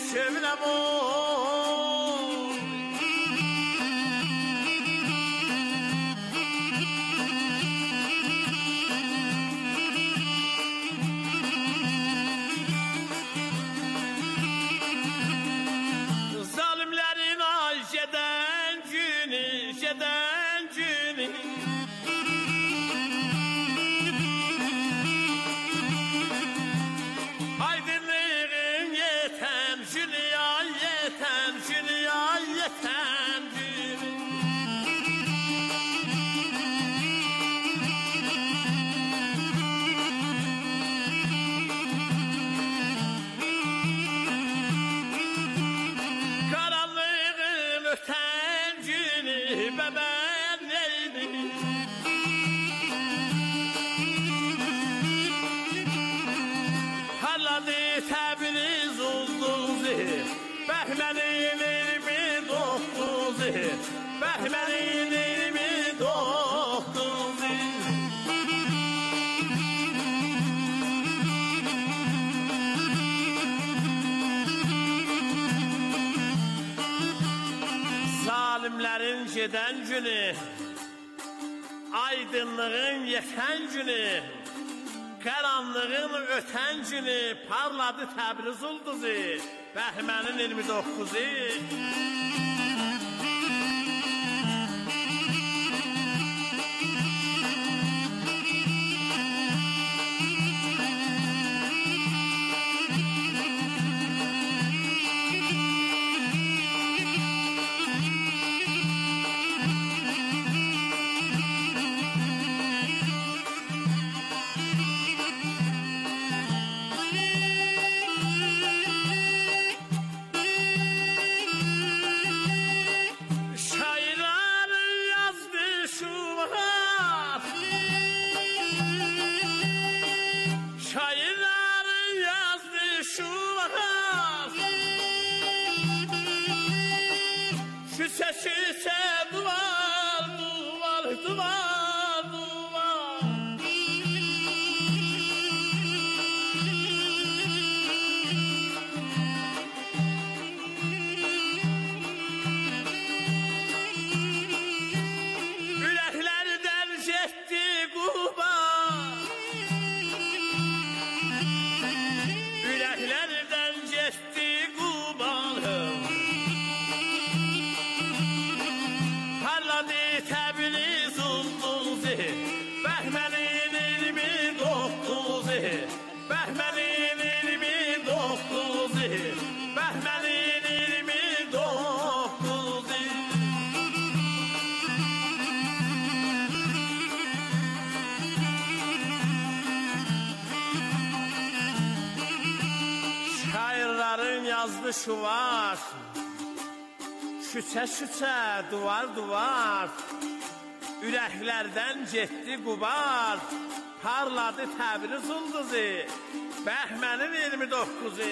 sevinəm o. Zalimlərin ay gedən günü, gedən günü. Aydınlığın yeten günü, ay yeten günü, ay yeten günü. Karanlığın öten günü, bəbən neydi? Parladı Təbriz ulduzu, Bəhmənin 29'u, Bəhmənin 29'u. Zalimlərin gedən günü, aydınlığın yeten günü, karanlığın öten günü, parladı Təbriz ulduzu, Bəhmənin 29'u. Şairlerin yazdı şu vakat, şüse şüse duvar duvar duvar duvar. Ürəklərdən getdi Quba, ürəklərdən getdi Qubalım. Parladı Təbriz ulduzu, Bəhmənin 29'u, Bəhmənin 29'u, Bəhmənin 29'u. Şairlerin yazdı şu var, şüçə şüçə duvar duvar. Ürəklərdən getdi Qubar, parladı Təbriz ulduzu, Bəhmənin 29'u.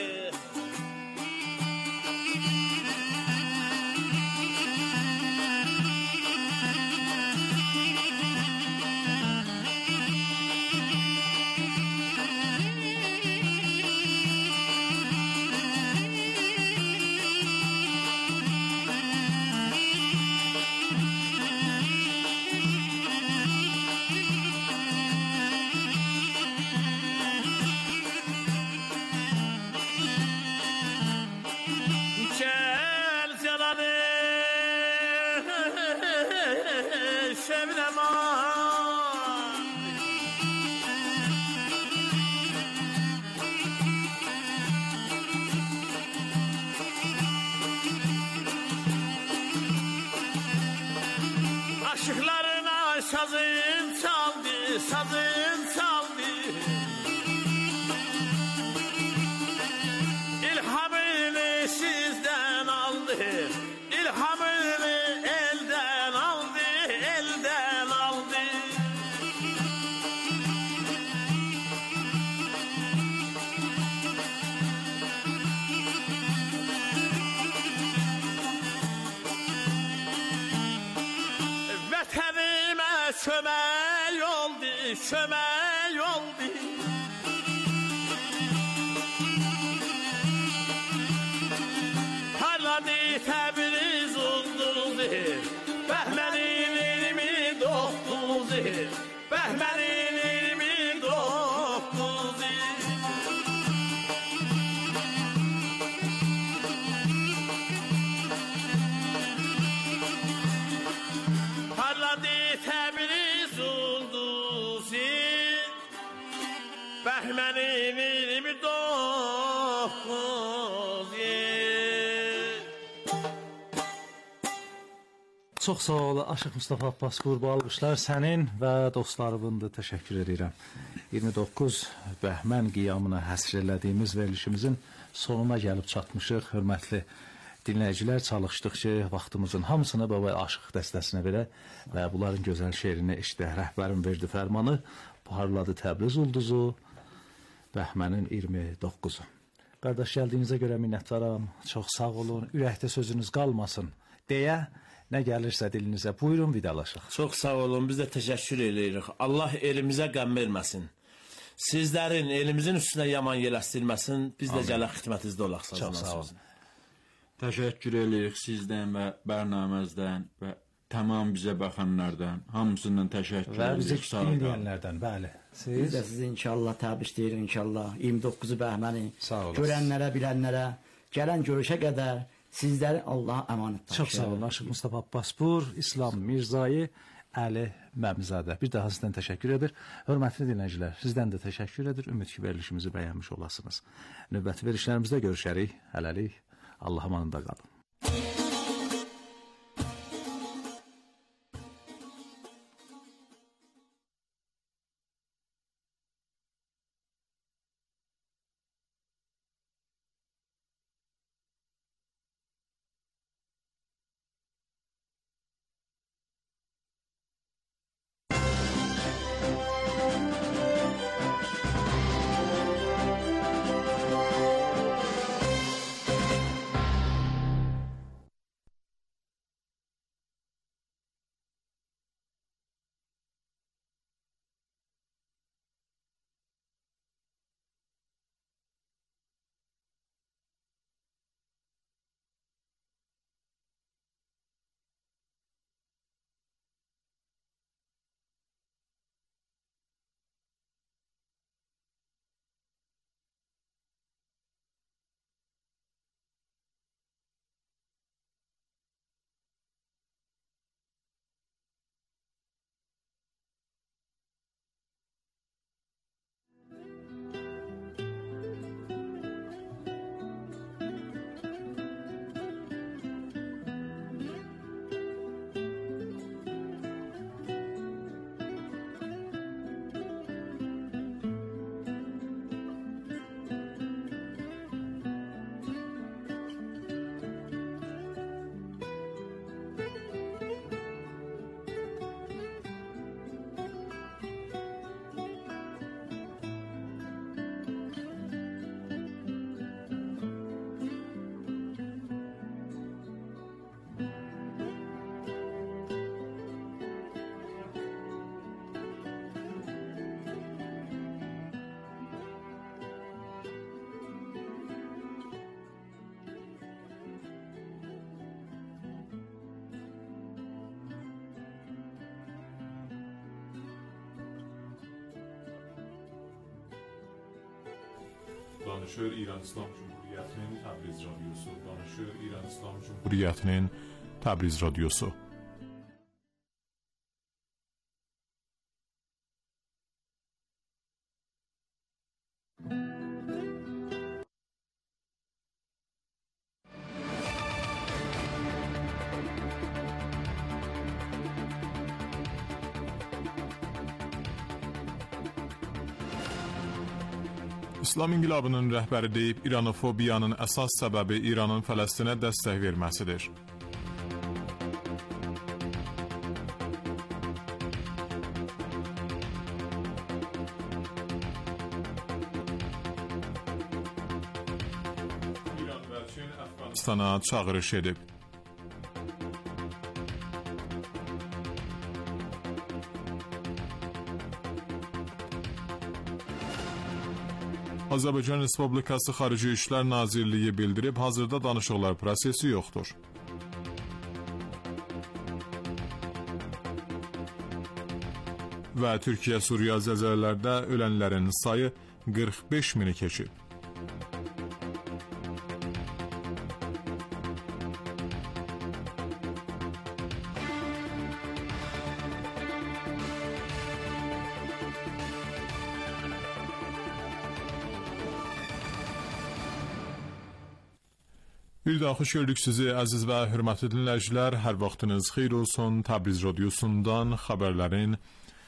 Sevinəm ay. Aşıklarına sazın çaldı, sazın çaldı. İlhamını sizden aldı, ilhamını elden aldı, elden aldı. Vətənimə çömək oldu, çömək oldu. bəhmənin 29'u. Parladı Təbriz ulduzu, bəhmənin 29'u. Çox sağ ol, Aşıq Mustafa Abbasqur, bu alqışlar sənin və dostlarımındır, təşəkkür edirəm. 29 bəhmən qiyamına həsr elədiyimiz verilişimizin sonuna gəlib çatmışıq. Hörmətli dinləyicilər, çalışdıq ki, vaxtımızın hamısını baba Aşıq dəstəsinə verə və bunların gözəl şeirini eşitdək. Rəhbərim verdi fərmanı, parladı Təbriz ulduzu, bəhmənin 29'u. Qardaş, gəldiyinizə görə minnətdaram, çox sağ olun, ürəkdə sözünüz qalmasın deyə nə gəlirsə dilinizə. Buyurun, vidalaşaq. Çox sağ olun, biz də təşəkkür edirik. Allah elimizə qəm verməsin. Sizlərin elimizin üstünə yaman yeləstirməsin. Biz də gələk xidmətinizdə olaq. Çox sağ olun. Təşəkkür edirik sizdən və bərnaməzdən və tamam bizə baxanlardan. Hamısından təşəkkür edirik. Və bizi dinləyənlərdən, bəli. Biz də sizi inşallah təbrik edirik inşallah. 29'u bəhməni görənlərə, bilənlərə, gələn görüşə qədər sizləri Allah'a əmanət daşıyır. Çox sağ olun, Aşıq Mustafa Abbasqur, İslam Mirzayı, Əli Məmzadə. Bir daha sizdən təşəkkür edir. Hörmətli dinləyicilər, sizdən də təşəkkür edir. Ümid ki, verilişimizi bəyənmiş olasınız. Növbəti verilişlərimizdə görüşərik. Hələlik, Allah'a əmanında qalın. Danışır İran İslam Cumhuriyeti'nin Təbriz Radyosu. Danışır İran İslam Cumhuriyeti'nin Təbriz Radyosu. İslam İnqilabının rəhbəri deyib, İranofobiyanın əsas səbəbi İranın Fələstinə dəstək verməsidir. İran və Çin Əfqanistana çağırış edib. Azərbaycan Respublikası Xarici İşlər Nazirliyi bildirib, hazırda danışıqlar prosesi yoxdur. və Türkiyə-Suriya zəlzələlərdə ölənlərin sayı 45 mini keçib. Bir daha xoş gördük sizi əziz və hörmətli dinləyicilər. Hər vaxtınız xeyir olsun. Təbriz radiosundan xəbərlərin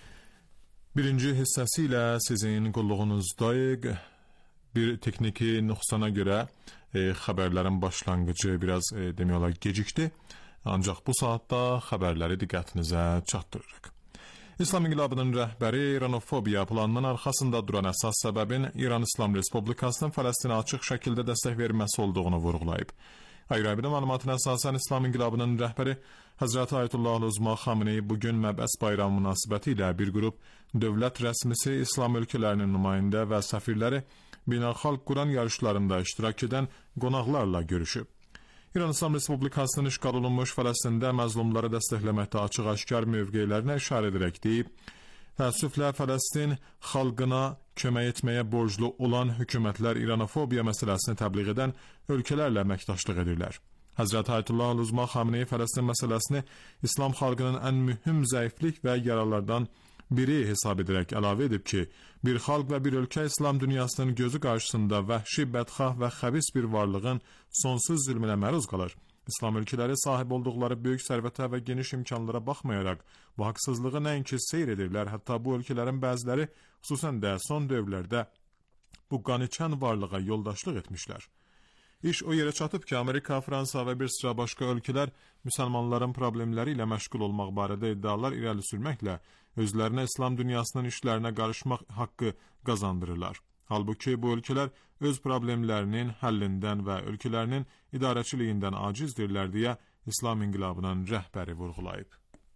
birinci hissəsi ilə sizin qulluğunuzdayıq. Bir texniki nöqsana görə xəbərlərin başlanğıcı biraz demək olar gecikdi. Ancaq bu saatda xəbərləri diqqətinizə çatdırırıq. İslam İnqilabının rəhbəri İranofobiya planının arxasında duran əsas səbəbin İran İslam Respublikasının Fələstinə açıq şəkildə dəstək verməsi olduğunu vurğulayıb. Ayrı-ayrı məlumatına əsasən İslam İnqilabının rəhbəri Həzrəti Ayətullah Uzma Xameneyi bugün Məbəs bayramı münasibəti ilə bir qrup dövlət rəsmisi, İslam ölkələrinin nümayəndə və səfirləri beynəlxalq Quran yarışlarında iştirak edən qonaqlarla görüşüb. İran İslam Respublikasının işğal olunmuş Fələstində məzlumları dəstəkləməkdə açıq-aşkar mövqelərinə işarə edərək deyib, təəssüflə Fələstin xalqına kömək etməyə borclu olan hökumətlər İranofobiya məsələsini təbliğ edən ölkələrlə əməkdaşlıq edirlər. Həzrəti Ayətullah Uzma Xameneyi Fələstin məsələsini İslam xalqının ən mühüm zəiflik və yaralardan biri hesab edərək əlavə edib ki, bir xalq və bir ölkə İslam dünyasının gözü qarşısında vəhşi, bədxah və xəbis bir varlığın sonsuz zülmünə məruz qalır. İslam ölkələri sahib olduqları böyük sərvətə və geniş imkanlara baxmayaraq, bu haqsızlığı nəinki seyr edirlər, hətta bu ölkələrin bəziləri, xüsusən də son dövrlərdə bu qaniçən varlığa yoldaşlıq etmişlər. İş o yerə çatıb ki, Amerika, Fransa və bir sıra başqa ölkələr müsəlmanların problemləri ilə məşğul olmaq barədə iddialar irəli sürməklə özlərinə İslam dünyasının işlərinə qarışmaq haqqı qazandırırlar. Halbuki bu ölkələr öz problemlərinin həllindən və ölkələrinin idarəçiliyindən acizdirlər deyə İslam İnqilabının rəhbəri vurğulayıb.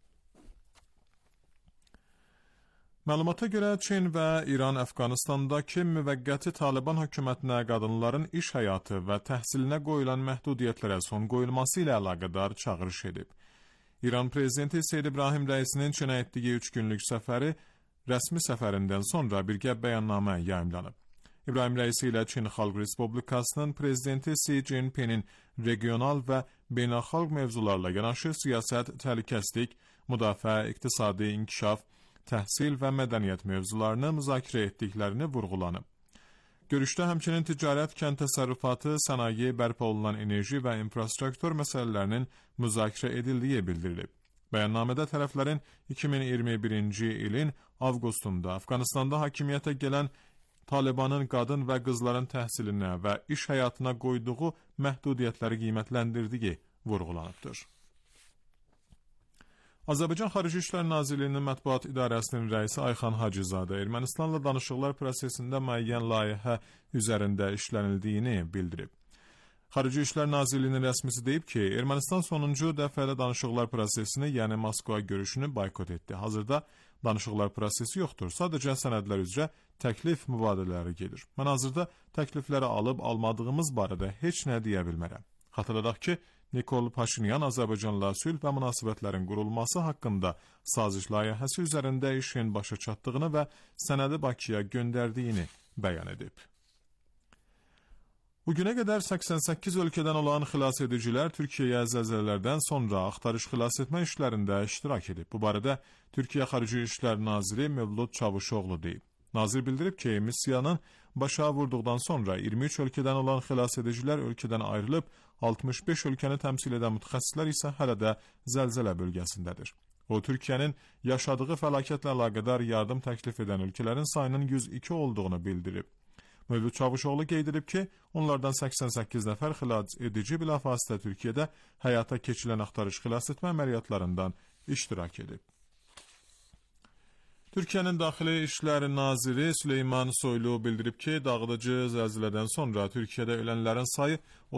Məlumata görə Çin və İran Əfqanistandakı müvəqqəti Taliban hökumətinə qadınların iş həyatı və təhsilinə qoyulan məhdudiyyətlərə son qoyulması ilə əlaqədar çağırış edib. İran prezidenti Seyyid İbrahim Rəisinin Çinə etdiyi 3 günlük səfəri rəsmi səfərindən sonra birgə bəyannamə yayımlanıb. İbrahim Rəisi ilə Çin Xalq Respublikasının prezidenti Xi Jinping'in regional və beynəlxalq mövzularla yanaşı siyasət, təhlükəsizlik, müdafiə, iqtisadi inkişaf, təhsil və mədəniyyət mövzularını müzakirə etdiklərini vurğulanıb. Görüşdə həmçinin ticarət, kənd təsərrüfatı, sənaye, bərpa olunan enerji və infrastruktur məsələlərinin müzakirə edildiyi bildirilib. Bəyannamədə tərəflərin 2021-ci ilin avqustunda Əfqanistanda hakimiyyətə gələn Talibanın qadın və qızların təhsilinə və iş həyatına qoyduğu məhdudiyyətləri qiymətləndirdiyi vurğulanıbdır. Azərbaycan Xarici İşlər Nazirliyinin Mətbuat İdarəsinin rəisi Ayxan Hacızadə Ermənistanla danışıqlar prosesində müəyyən layihə üzərində işlənildiyini bildirib. Xarici İşlər Nazirliyinin rəsmisi deyib ki, Ermənistan sonuncu dəfədə danışıqlar prosesini, yəni Moskva görüşünü boykot etdi. Hazırda danışıqlar prosesi yoxdur, sadəcə sənədlər üzrə təklif mübadilələri gedir. Mən hazırda təklifləri alıb almadığımız barədə heç nə deyə bilmərəm. Xatırladaq ki, Nikol Paşinyan Azərbaycanla sülh və münasibətlərin qurulması haqqında saziş layihəsi üzərində işin başa çatdığını və sənədi Bakıya göndərdiyini bəyan edib. Bugünə qədər 88 ölkədən olan xilas edicilər Türkiyəyə zəlzələlərdən sonra axtarış xilas etmə işlərində iştirak edib. Bu barədə Türkiyə Xarici İşlər Naziri Mövlud Çavuşoğlu deyib. Nazir bildirib ki, missiyanın başa vurduqdan sonra 23 ölkədən olan xilas edicilər ölkədən ayrılıb, 65 ölkəni təmsil edən mütəxəssislər isə hələ də zəlzələ bölgəsindədir. O, Türkiyənin yaşadığı fəlakətlə əlaqədar yardım təklif edən ölkələrin sayının 102 olduğunu bildirib. Mövlud Çavuşoğlu qeyd edib ki, onlardan 88 nəfər xilas edici bilafasitə Türkiyədə həyata keçirilən axtarış xilas etmə əməliyyatlarından iştirak edib. Türkiyənin Daxili İşlər Naziri Süleyman Soylu bildirib ki, dağıdıcı zəlzələdən sonra Türkiyədə ölənlərin sayı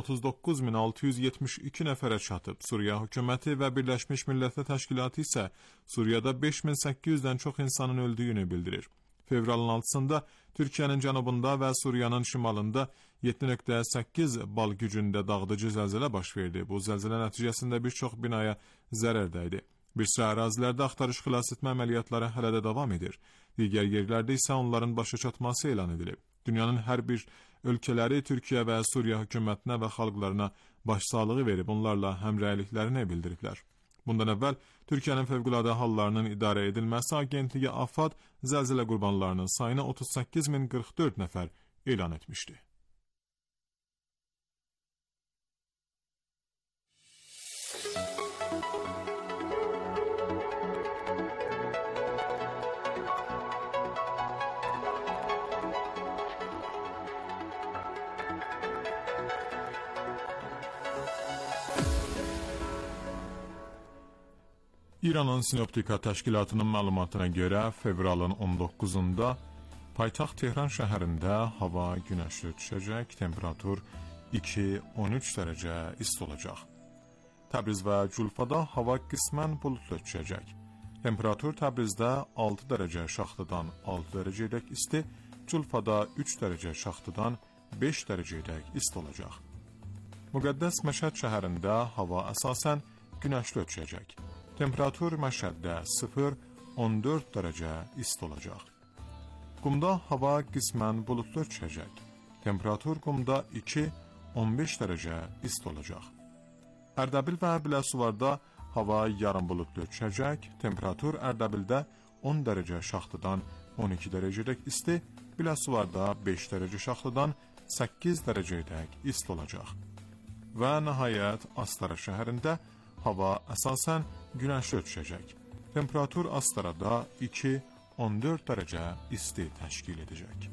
39.672 nəfərə çatıb. Suriya hökuməti və Birləşmiş Millətlər Təşkilatı isə Suriyada 5800-dən çox insanın öldüyünü bildirir. Fevralın 6-sında Türkiyənin cənubunda və Suriyanın şimalında 7.8 bal gücündə dağıdıcı zəlzələ baş verdi. Bu zəlzələ nəticəsində bir çox binaya zərər dəydi. Bir sıra ərazilərdə axtarış xilas etmə əməliyyatları hələ də davam edir. Digər yerlərdə isə onların başa çatması elan edilib. Dünyanın hər bir ölkələri Türkiyə və Suriya hökumətinə və xalqlarına başsağlığı verib, onlarla həmrəyliklərini bildiriblər. Bundan əvvəl Türkiyənin Fövqəladə Hallarının İdarə Edilməsi Agentliyi AFAD zəlzələ qurbanlarının sayını 38.044 nəfər elan etmişdi. İranın Sinoptika Təşkilatının məlumatına görə fevralın 19-da paytaxt Tehran şəhərində hava günəşli düşəcək, temperatur 2-13 dərəcə isti olacaq. Təbriz və Culfada hava qismən buludlu düşəcək. Temperatur Təbrizdə 6 dərəcə şaxtadan 6 dərəcədək isti, Culfada 3 dərəcə şaxtadan 5 dərəcədək isti olacaq. Müqəddəs Məşəd şəhərində hava əsasən günəşli düşəcək. Temperatur Məşəddə 0-14 dərəcə isti olacaq. Qumda hava qismən buludlu düşəcək. Temperatur Qumda 2-15 dərəcə isti olacaq. Ərdəbil və Biləsuvarda hava yarım buludlu düşəcək. Temperatur Ərdəbildə 10 dərəcə şaxtadan 12 dərəcədək isti, Biləsuvarda 5 dərəcə şaxtadan 8 dərəcədək isti olacaq. Və nəhayət Astara şəhərində hava əsasən günəşli düşəcək. Temperatur Astarada 2-14 dərəcə isti təşkil edəcək.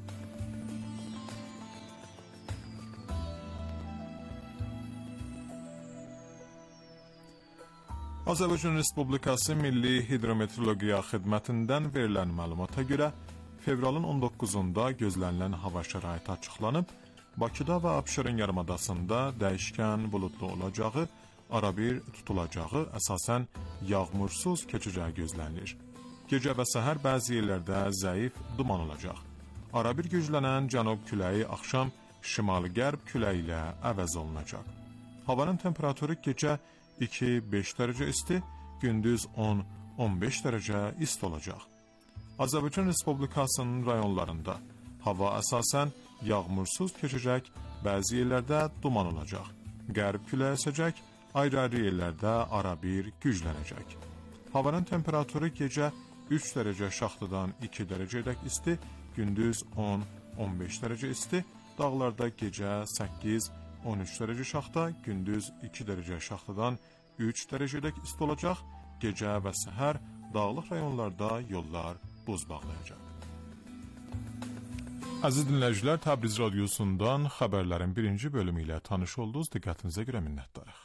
Azərbaycan Respublikası Milli Hidrometeorologiya Xidmətindən verilən məlumata görə fevralın 19-da gözlənilən hava şəraiti açıqlanıb, Bakıda və Abşeron yarımadasında dəyişkən buludlu olacağı, arabir tutulacağı, əsasən yağmursuz keçəcəyi gözlənilir. Gecə və səhər bəzi yerlərdə zəif duman olacaq. Arabir güclənən cənub küləyi axşam şimal-qərb küləyi ilə əvəz olunacaq. Havanın temperaturu gecə 2-5 dərəcə isti, gündüz 10-15 dərəcə isti olacaq. Azərbaycan Respublikasının rayonlarında hava əsasən yağmursuz keçəcək, bəzi yerlərdə duman olacaq. Qərb küləyi əsəcək, ayrı-ayrı yerlərdə arabir güclənəcək. Havanın temperaturu gecə 3 dərəcə şaxtadan 2 dərəcədək isti, gündüz 10-15 dərəcə isti, dağlarda gecə 8-13 dərəcə şaxta, gündüz 2 dərəcə şaxtadan 3 dərəcədək isti olacaq, gecə və səhər dağlıq rayonlarda yollar buz bağlayacaq. Əziz dinləyicilər, Təbriz radiosundan xəbərlərin birinci bölümü ilə tanış oldunuz. Diqqətinizə görə minnətdarıq.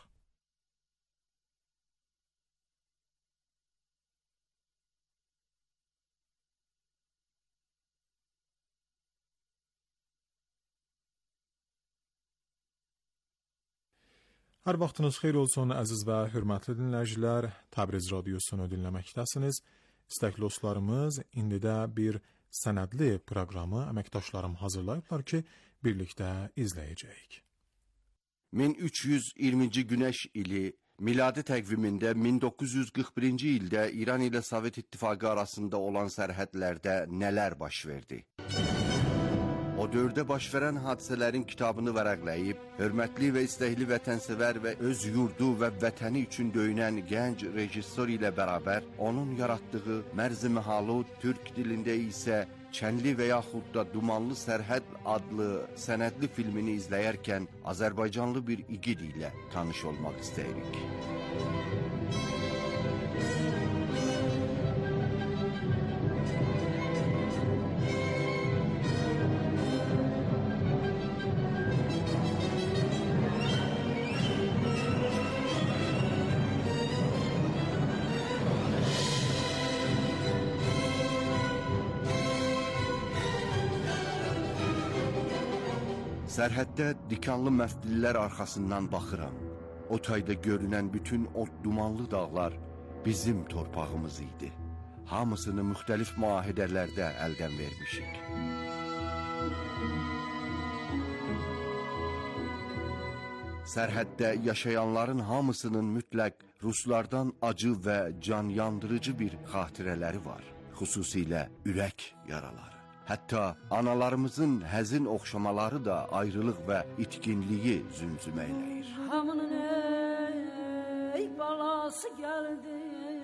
Hər vaxtınız xeyir olsun, əziz və hörmətli dinləyicilər. Təbriz radiosunu dinləməkdəsiniz. İstəkli dostlarımız, indi də bir sənədli proqramı əməkdaşlarım hazırlayıblar ki, birlikdə izləyəcəyik. 1320-ci günəş ili miladi təqvimində 1941-ci ildə İran ilə Sovet İttifaqı arasında olan sərhədlərdə nələr baş verdi? O dövrdə baş verən hadisələrin kitabını vərəqləyib, hörmətli və istəkli vətənsevər və öz yurdu və vətəni üçün döyünən gənc rejissor ilə bərabər onun yaratdığı Mərz-i Məhalud, türk dilində isə Çənli və yaxud da Dumanlı Sərhəd adlı sənədli filmini izləyərkən Azərbaycanlı bir igid ilə tanış olmaq istəyirik. Sərhəddə dikanlı məftillər arxasından baxıram. O tayda görünən bütün o dumanlı dağlar bizim torpağımız idi. Hamısını müxtəlif müahidələrdə əldən vermişik. Sərhəddə yaşayanların hamısının mütləq Ruslardan acı və can yandırıcı bir xatirələri var. Xüsusilə ürək yaraları. Hətta analarımızın həzin oxşamaları da ayrılıq və itkinliyi zümzüməyləyir. Hamının ey balası gəldi,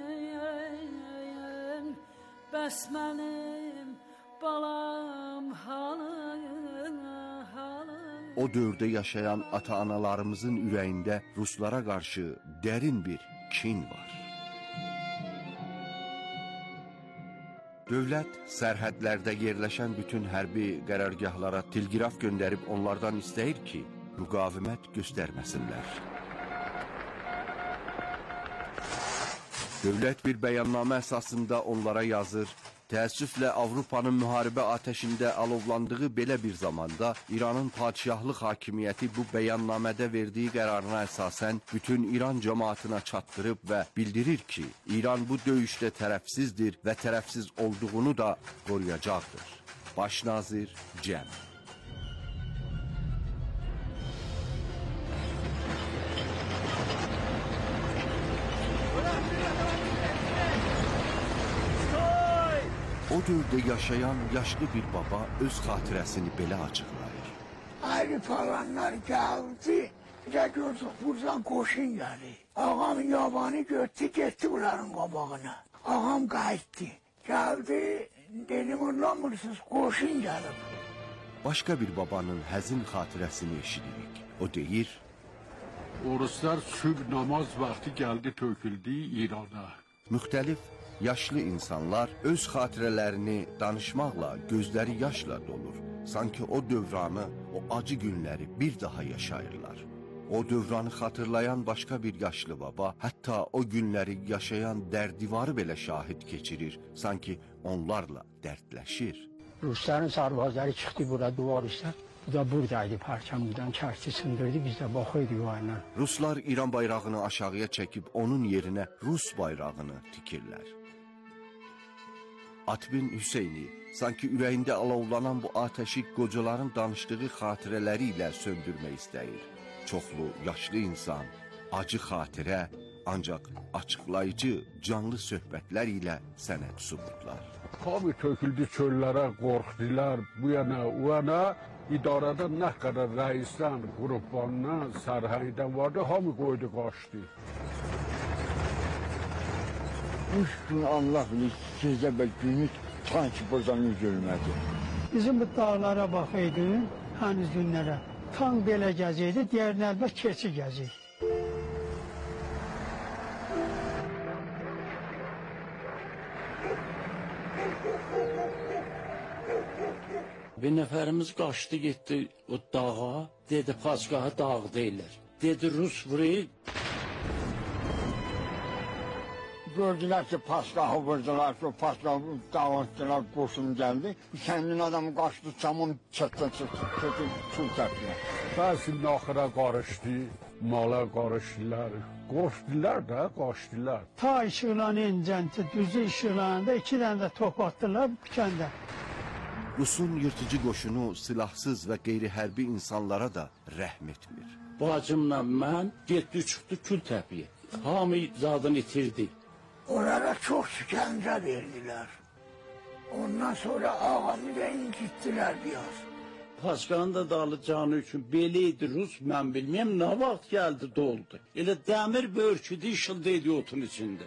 bəs mənim balam halım. O dövrdə yaşayan ata-analarımızın ürəyində Ruslara qarşı dərin bir kin var. Dövlət sərhədlərdə yerləşən bütün hərbi qərargahlara telqraf göndərib onlardan istəyir ki, müqavimət göstərməsinlər. Dövlət bir bəyannamə əsasında onlara yazır. Təəssüflə Avropanın müharibə ateşində alovlandığı belə bir zamanda İranın padişahlıq hakimiyyəti bu bəyannamədə verdiyi qərarına əsasən bütün İran cəmaatına çatdırıb və bildirir ki, İran bu döyüşdə tərəfsizdir və tərəfsiz olduğunu da qoruyacaqdır. Baş nazir Cəm. O dövrdə yaşayan yaşlı bir baba öz xatirəsini belə açıqlayır. Ayrı falanlar gəldi, bir də gördük buradan qoşun gəlir. Ağam yabanı götdü, getdi bunların qabağına. Ağam qayıtdı, gəldi, dedim anlamırsınız, qoşun gəlib. Başqa bir babanın həzin xatirəsini eşidirik. O deyir, Oruslar sübh namaz vaxtı gəldi, töküldü İrana. Müxtəlif yaşlı insanlar öz xatirələrini danışmaqla, gözləri yaşla dolur. Sanki o dövranı, o acı günləri bir daha yaşayırlar. O dövranı xatırlayan başqa bir yaşlı baba, hətta o günləri yaşayan dərdivarı belə şahid keçirir. Sanki onlarla dərdləşir. Rusların sarvazları çıxdı bura duvar üstə. Bu da buradaydı, parçamızdan çarşı sındırdı, biz də baxıyorduk o ayla. Ruslar İran bayrağını aşağıya çəkib onun yerinə Rus bayrağını tikirlər. Atbin Hüseyni sanki ürəyində alovlanan bu ateşi qocaların danışdığı xatirələri ilə söndürmək istəyir. Çoxlu yaşlı insan, acı xatirə, ancaq açıqlayıcı, canlı söhbətlər ilə sənət sunurlar. Hamı töküldü çöllərə, qorxdular, bu yana, o yana. İdarədə nə qədər rəisdən, qruplarından, sərhəridən vardı, hamı qoydu, qaçdı. Üç gün Allah bilir, gecə və günlük tanki buradan üzülmədi. Bizim bu dağlara baxaydın, həniz günlərə. Tank belə gəziydi, diğerini əlbət keçi gəziydi. Bir nəfərimiz qaçdı, getdi o dağa, dedi Paçqaha dağ deyirlər. Dedi Rus vurayım. Gördülər ki, Paçqahı vurdular, o Paçqahı dağıttılar, qoşun gəldi. Kəndin adamı qaçdı, çamın çətdən çıxdı, çul təpdilər. Bəzinin axıra qarışdı, mala qarışdılar. Qorxdular da, qaçdılar. Ta işıqlan incəntə, düzü işıqlanında 2 dənə də top atdılar kəndə. Rusun yırtıcı qoşunu silahsız və qeyri-hərbi insanlara da rəhm etmir. Bacımla mən getdi çıxdı Kültəpiyə. Hamı zadını itirdi. Orada çox şikəncə verdilər. Ondan sonra ağamı da incitdilər biraz. Paçqanın da dağılacağını üçün belə idi Rus, mən bilməyəm, nə vaxt gəldi doldu. Elə dəmir börküdü, işıldaydı otun içində.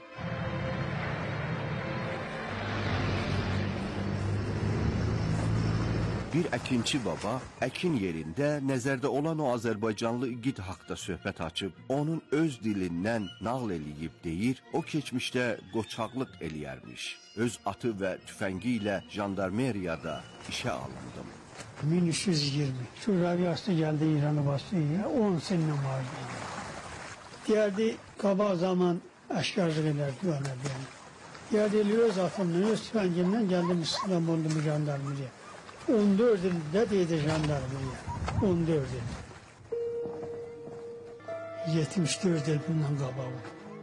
Bir əkinçi baba əkin yerində nəzərdə olan o Azərbaycanlı igid haqda söhbət açıb, onun öz dilindən nağıl eləyib deyir, o keçmişdə qoçaqlıq eləyərmiş. Öz atı və tüfəngi ilə jandarmeriyada işə alındım. 1320. Şurabiyası geldi İran'ı bastı. 10 sene vardı. Geldi kaba zaman aşkarlık ederdi önerdi yani. Geldi öz atımla, öz tüfengimle geldim İstanbul'da jandarmeriye. 14 ilde dedi jandarmeriye. 14 yıl. 74 yıl bundan kabağı.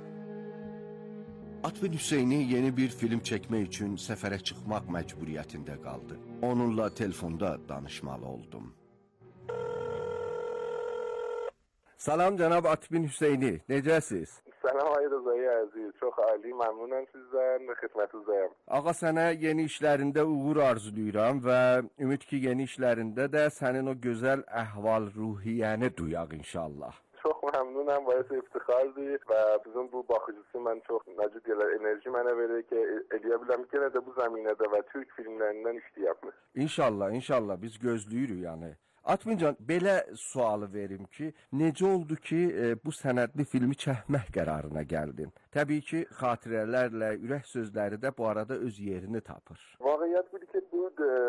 Atbin Hüseyni yeni bir film çəkmək üçün səfərə çıxmaq məcburiyyətində qaldı. Onunla telefonda danışmalı oldum. Salam cənab Atbin Hüseyni, necəsiz? Salam ay Rıza'yı əziz. Çox ali, məmnunam sizdən və xidmətinizdəyəm. Ağa, sənə yeni işlərində uğur arzulayıram və ümid ki, yeni işlərində də sənin o gözəl əhval-ruhiyyəni duyaq inşallah. Çox məmnunam, bayağı iftixardır və bizim bu baxıcısı mən çox necə deyirlər, enerji mənə verir ki, eləyə biləm ki, də bu zəminədə və Türk filmlərindən işləyəm. İnşallah biz gözləyirik yəni. Atmincan, belə sualı verim ki, necə oldu ki, bu sənədli filmi çəkmək qərarına gəldin? Təbii ki, xatirələrlə, ürək sözləri də bu arada öz yerini tapır. Vaqiət budur ki, bu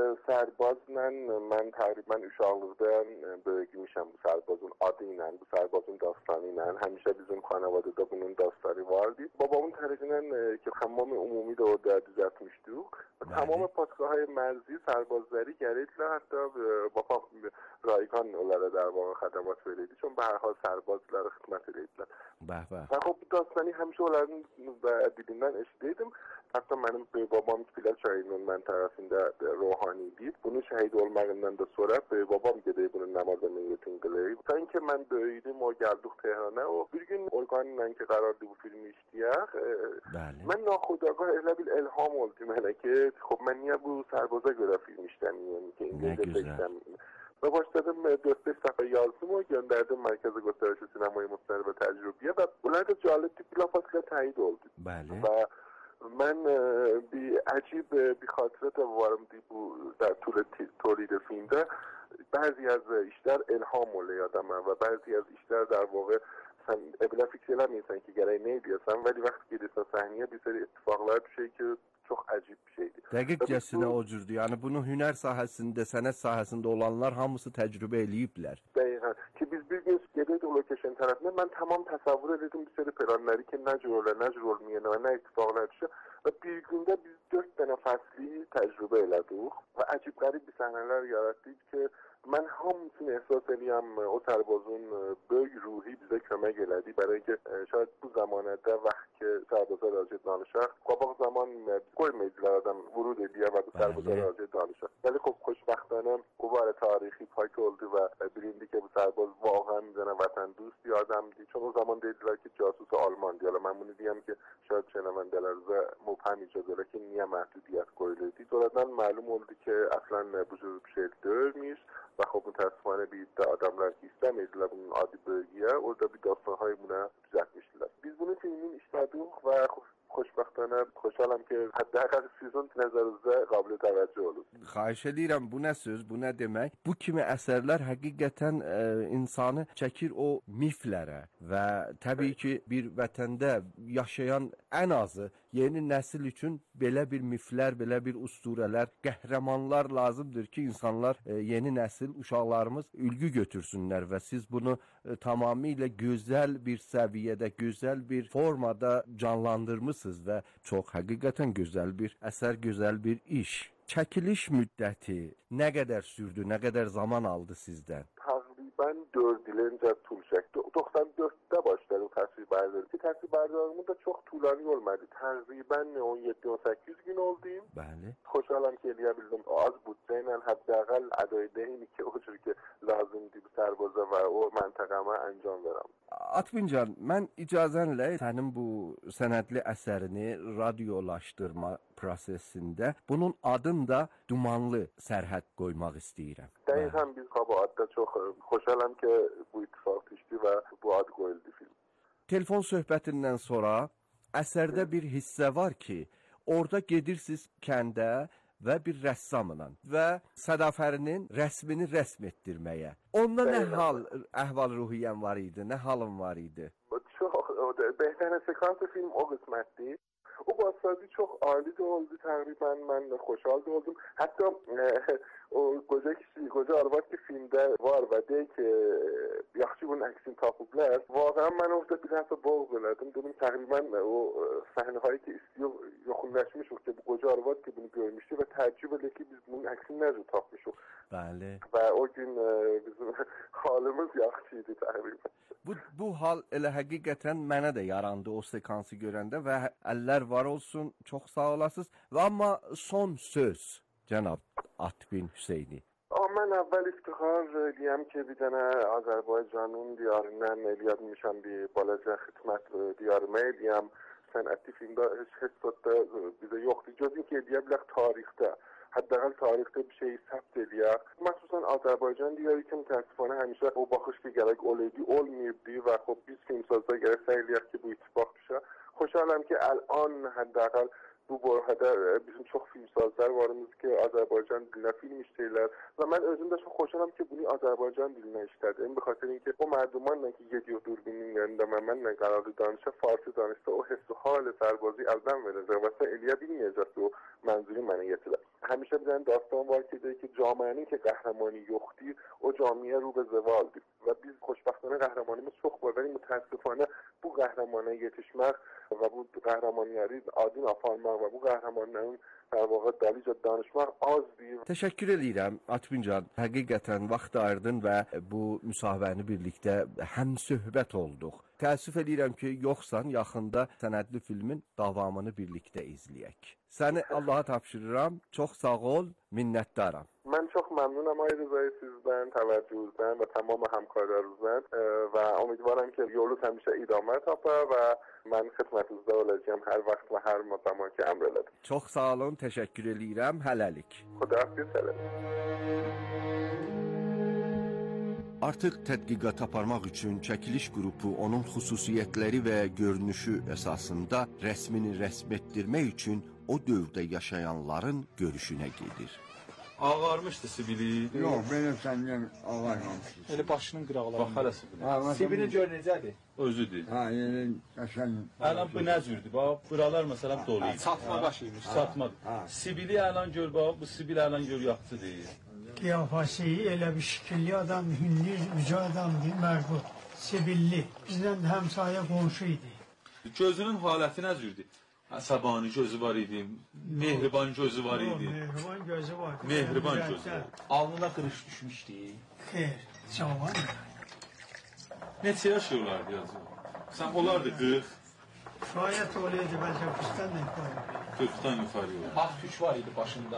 sərbazla mən təqribən uşaqlıqdan böyümüşəm bu sərbazın adı ilə, bu sərbazın dastanı ilə. Həmişə bizim xanavadada bunun dastanı vardı. Babamın tərəfindən ki, Həmmam-ı Ümumi də orada düzəltmişdik. Tamam paçqahay mərzi sərbazları gəlirdilər, hətta babam Rayqan onlara der vaqa xədəmat verirdi. Çün به هر حال sərbazlara xidmət edirdilər. Və xop bu dastanı həmişə onların dilindən eşidirdim. Hətta mənim böyük babam Filə çayının məntəqəsində ruhani deyib. Bunun şəhid olmağından da sonra böyük babam gedib bunun namazını niyyətini qılıb. Sanki mən böyüdüm, o gəldik Tehrana. O bir gün orqanla ki qərardı bu filmi işləyək. Mən naxudagah elə bir elham oldu mənə ki, xop mən niyə bu sərbaza görə film işləmiyəm ki, İngilizcə çəksəm. Və başladım 4-5 səfər yazdım o, göndərdim Mərkəzi Göstərişi Sinemayı Müstəri və Təcrübiyə və bunlar da cəlibdir, bilafasılə təyid oldu. Və mən bir əcib bir xatirə də varım bu در طول تولید filmdə bəzi az işlər elham oluyor adama və bəzi az işlər در واقع sən evlə fikr eləmirsən ki, gərək nə edəsən, vəli vaxt gedirsən səhnəyə bir sürü ittifaqlar bir şey ki, çox əcib bir şeydir. Dəqiqcəsinə o cürdür. Yəni bunu hünər sahəsində, sənət sahəsində olanlar hamısı təcrübə eləyiblər. Dəqiqən. Ki biz bir gün gedəydik o location tərəfinə, mən tamam təsəvvür edirdim bir sürü planları ki, nə cür olar, nə cür olmayan və nə ittifaqlar düşür. Və bir gündə biz 4 dənə fəsli təcrübə elədik və əcib qərib bir səhnələr yaratdık ki, mən hamısını ehsas edirəm, o sərbazın böyük ruhi bizə kömək elədi. Bəli ki, şayad bu zamanədə vaxt ki, sərbaza rəcə danışaq, qabaq zaman qoymaydılar adam vurud ediyə və bu sərbaza rəcə danışaq. Bəli, xoşbəxtانه قوار تاریخی پاک oldu və bilindi ki, bu sərbaz واقعا bizə vətən dost bir adamdır. Çünki o zaman dedilər ki, casus Alman deyirlər. Mən bunu deyəm ki, şayad şənəvəndələrimizə mübhəm icad elə ki, niyə məhdudiyyət qoyulurdu. Sonradan məlum oldu ki, əslən bu cür bir şey deyilmiş və xub mütəəssifانه bir iddia adamlar ki, istəmirdilər bunun adı bölgəyə, orada bir dastanhay buna düzəltmişdilər. Biz bunun filmini işlədik və xoşbəxtانه xoşalam ki, hətta sizin nəzərinizdə qabiliyyət təvəccüh olur. Xahiş edirəm, bu nə söz, bu nə demək? Bu kimi əsərlər həqiqətən insanı çəkir o miflərə və təbii ki, bir vətəndə yaşayan ən azı yeni nəsil üçün belə bir miflər, belə bir usturələr, qəhrəmanlar lazımdır ki, insanlar, yeni nəsil, uşaqlarımız ülgü götürsünlər və siz bunu tamamilə gözəl bir səviyyədə, gözəl bir formada canlandırmışsınız və çox həqiqətən gözəl bir əsər, gözəl bir iş. Çəkiliş müddəti nə qədər sürdü, nə qədər zaman aldı sizdən? Təqribən 4 il öncə tul çəkdi. 94-də başladı təsvir bərdari. Ki, təsvir bərdarımın da çox tulani olmadı. Təqribən 17-18 gün oldu. Bəli. Xoşalam ki, eləyə bildim. Az büdcə ilə həddəqəl ədayidəyini ki, o cür ki, lazımdır bu sərbaza və o məntəqəmə əncam verəm. Atmincan, mən icazənlə sənin bu sənədli əsərini radiolaşdırma prosesində bunun adını da Dumanlı Sərhəd qoymaq istəyirəm. Dəqiqən biz qabaqda çox xoşalam ki, bu ittifaq düşdü və bu ad qoyuldu film. Telefon söhbətindən sonra əsərdə bir hissə var ki, orada gedirsiniz kəndə və bir rəssamla və Sədafərinin rəsmini rəsm etdirməyə. Onda nə hal əhval-ruhiyyən var idi, nə halın var idi? Çox, bəhətənə sekansı film o qismətdir. O bastırdı çox ali de oldu təqribən, mən xoşal da oldum. Hətta o qoca kişi, qoca arvad ki filmdə var və deyir ki, yaxşı bunun əksini tapıblar. Vaqəən mən orada bir həftə boğz elədim. Dedim təqribən o səhnəyi ki istəyir, yoxunlaşmışıq ki, bu qoca arvad ki bunu görmüşdü və təəccüb edir ki, biz bunun əksini necə tapmışıq. Bəli. Və o gün bizim halımız yaxşı idi təqribən. Bu hal elə həqiqətən mənə də yarandı o sekansı görəndə və əllər var olsun, çox sağ olasınız. Və amma son söz, cənab Atbin Hüseyni. من اول افتخار دیم که بیدنه آذربایجانون دیارنن الیاد میشم بی بالجه خدمت دیارمه diyem sənəti filmdə heç hətta bizə yoxdur. Gözüm ki, deyə bilək tarixdə, həddəqəl tarixdə bir şey səbt eləyək. Məxsusən Azərbaycan diyarı ki, mütəəssifانه həmişə o baxış ki, gərək olaydı, olmayıbdı və xub biz filmsazda gərək səy eləyək ki, bu ittifaq düşə. Xoşalım ki, الان həddəqəl bu borhada bizim çox filmsazlar varımız ki, Azərbaycan dilinə film işləyirlər və mən özüm də çox xoşalam ki, bunu Azərbaycan dilinə işlədim. Bu xatir ki, o mərdumanla ki, gediyor durbinin yanında mənlə qərarlı danışa, farsı danışsa, o hessu hal sərbazı əldən verəcək və sən eləyə bilməyəcək ki, o mənzuri mənə yetirər. Həmişə bir dənə dastan var ki, deyir ki, camiənin ki, qəhrəmanı yoxdur, o camiə ru be zevaldir və biz xoşbəxtانه qəhrəmanımız çox var, vəli mütəəssifانه bu qəhrəmana yetişmək və bu qəhrəmanları adın aparmaq və bu qəhrəmanların در واقع دلیل danışmaq az deyil. Təşəkkür edirəm Atmincan. Həqiqətən vaxt ayırdın və bu müsahibəni birlikdə həm söhbət olduq. Təəssüf edirəm ki, yoxsan yaxında sənədli filmin davamını birlikdə izləyək. Səni Allaha tapşırıram. Çox sağ ol, minnətdaram. Mən çox məmnunam Ay Rızay sizdən, təvəccühünüzdən və tamam həmkarlarınızdan və ümidvaram ki, yolunuz həmişə idamə tapar və mən xidmətinizdə olacağam hər vaxt və hər zaman ki, əmr elədim. Çox sağ olun, təşəkkür edirəm. Hələlik. Xudahafiz, hələ. Artıq tədqiqat aparmaq üçün çəkiliş qrupu onun xüsusiyyətləri və görünüşü əsasında rəsmini rəsm etdirmək üçün o dövrdə yaşayanların görüşünə gedir. Ağarmışdı Sibili. Yox, benim səndən ağarmamışdı. Elə başının qıraqları. Bax hələ Sibili. Sibili gör necədir? Özüdür. Ha, yəni qəşəng. Əlan bu nə cürdür? Bax, buralar məsələn dolu idi. Çatma baş imiş. Çatmadı. Sibili əlan gör bax, bu Sibili əlan gör yaxçıdır. Qiyafəsi elə bir şəkilli adam, hündür, uca adamdır, mərbut, sibilli. Bizdən həmsayə qonşu idi. Gözünün haləti nə cürdür? Əsəbani gözü var idi, mehriban gözü var idi. Mehriban gözü var. Mehriban gözü var. Alnına qırış düşmüşdü. Xeyr, cavan. Neçə yaşı olardı yazı? Sən olardı 40. Şayət olaydı, bəlkə 40-dan da yuxarı. 40-dan yuxarı olardı. Ağ tük var idi başında.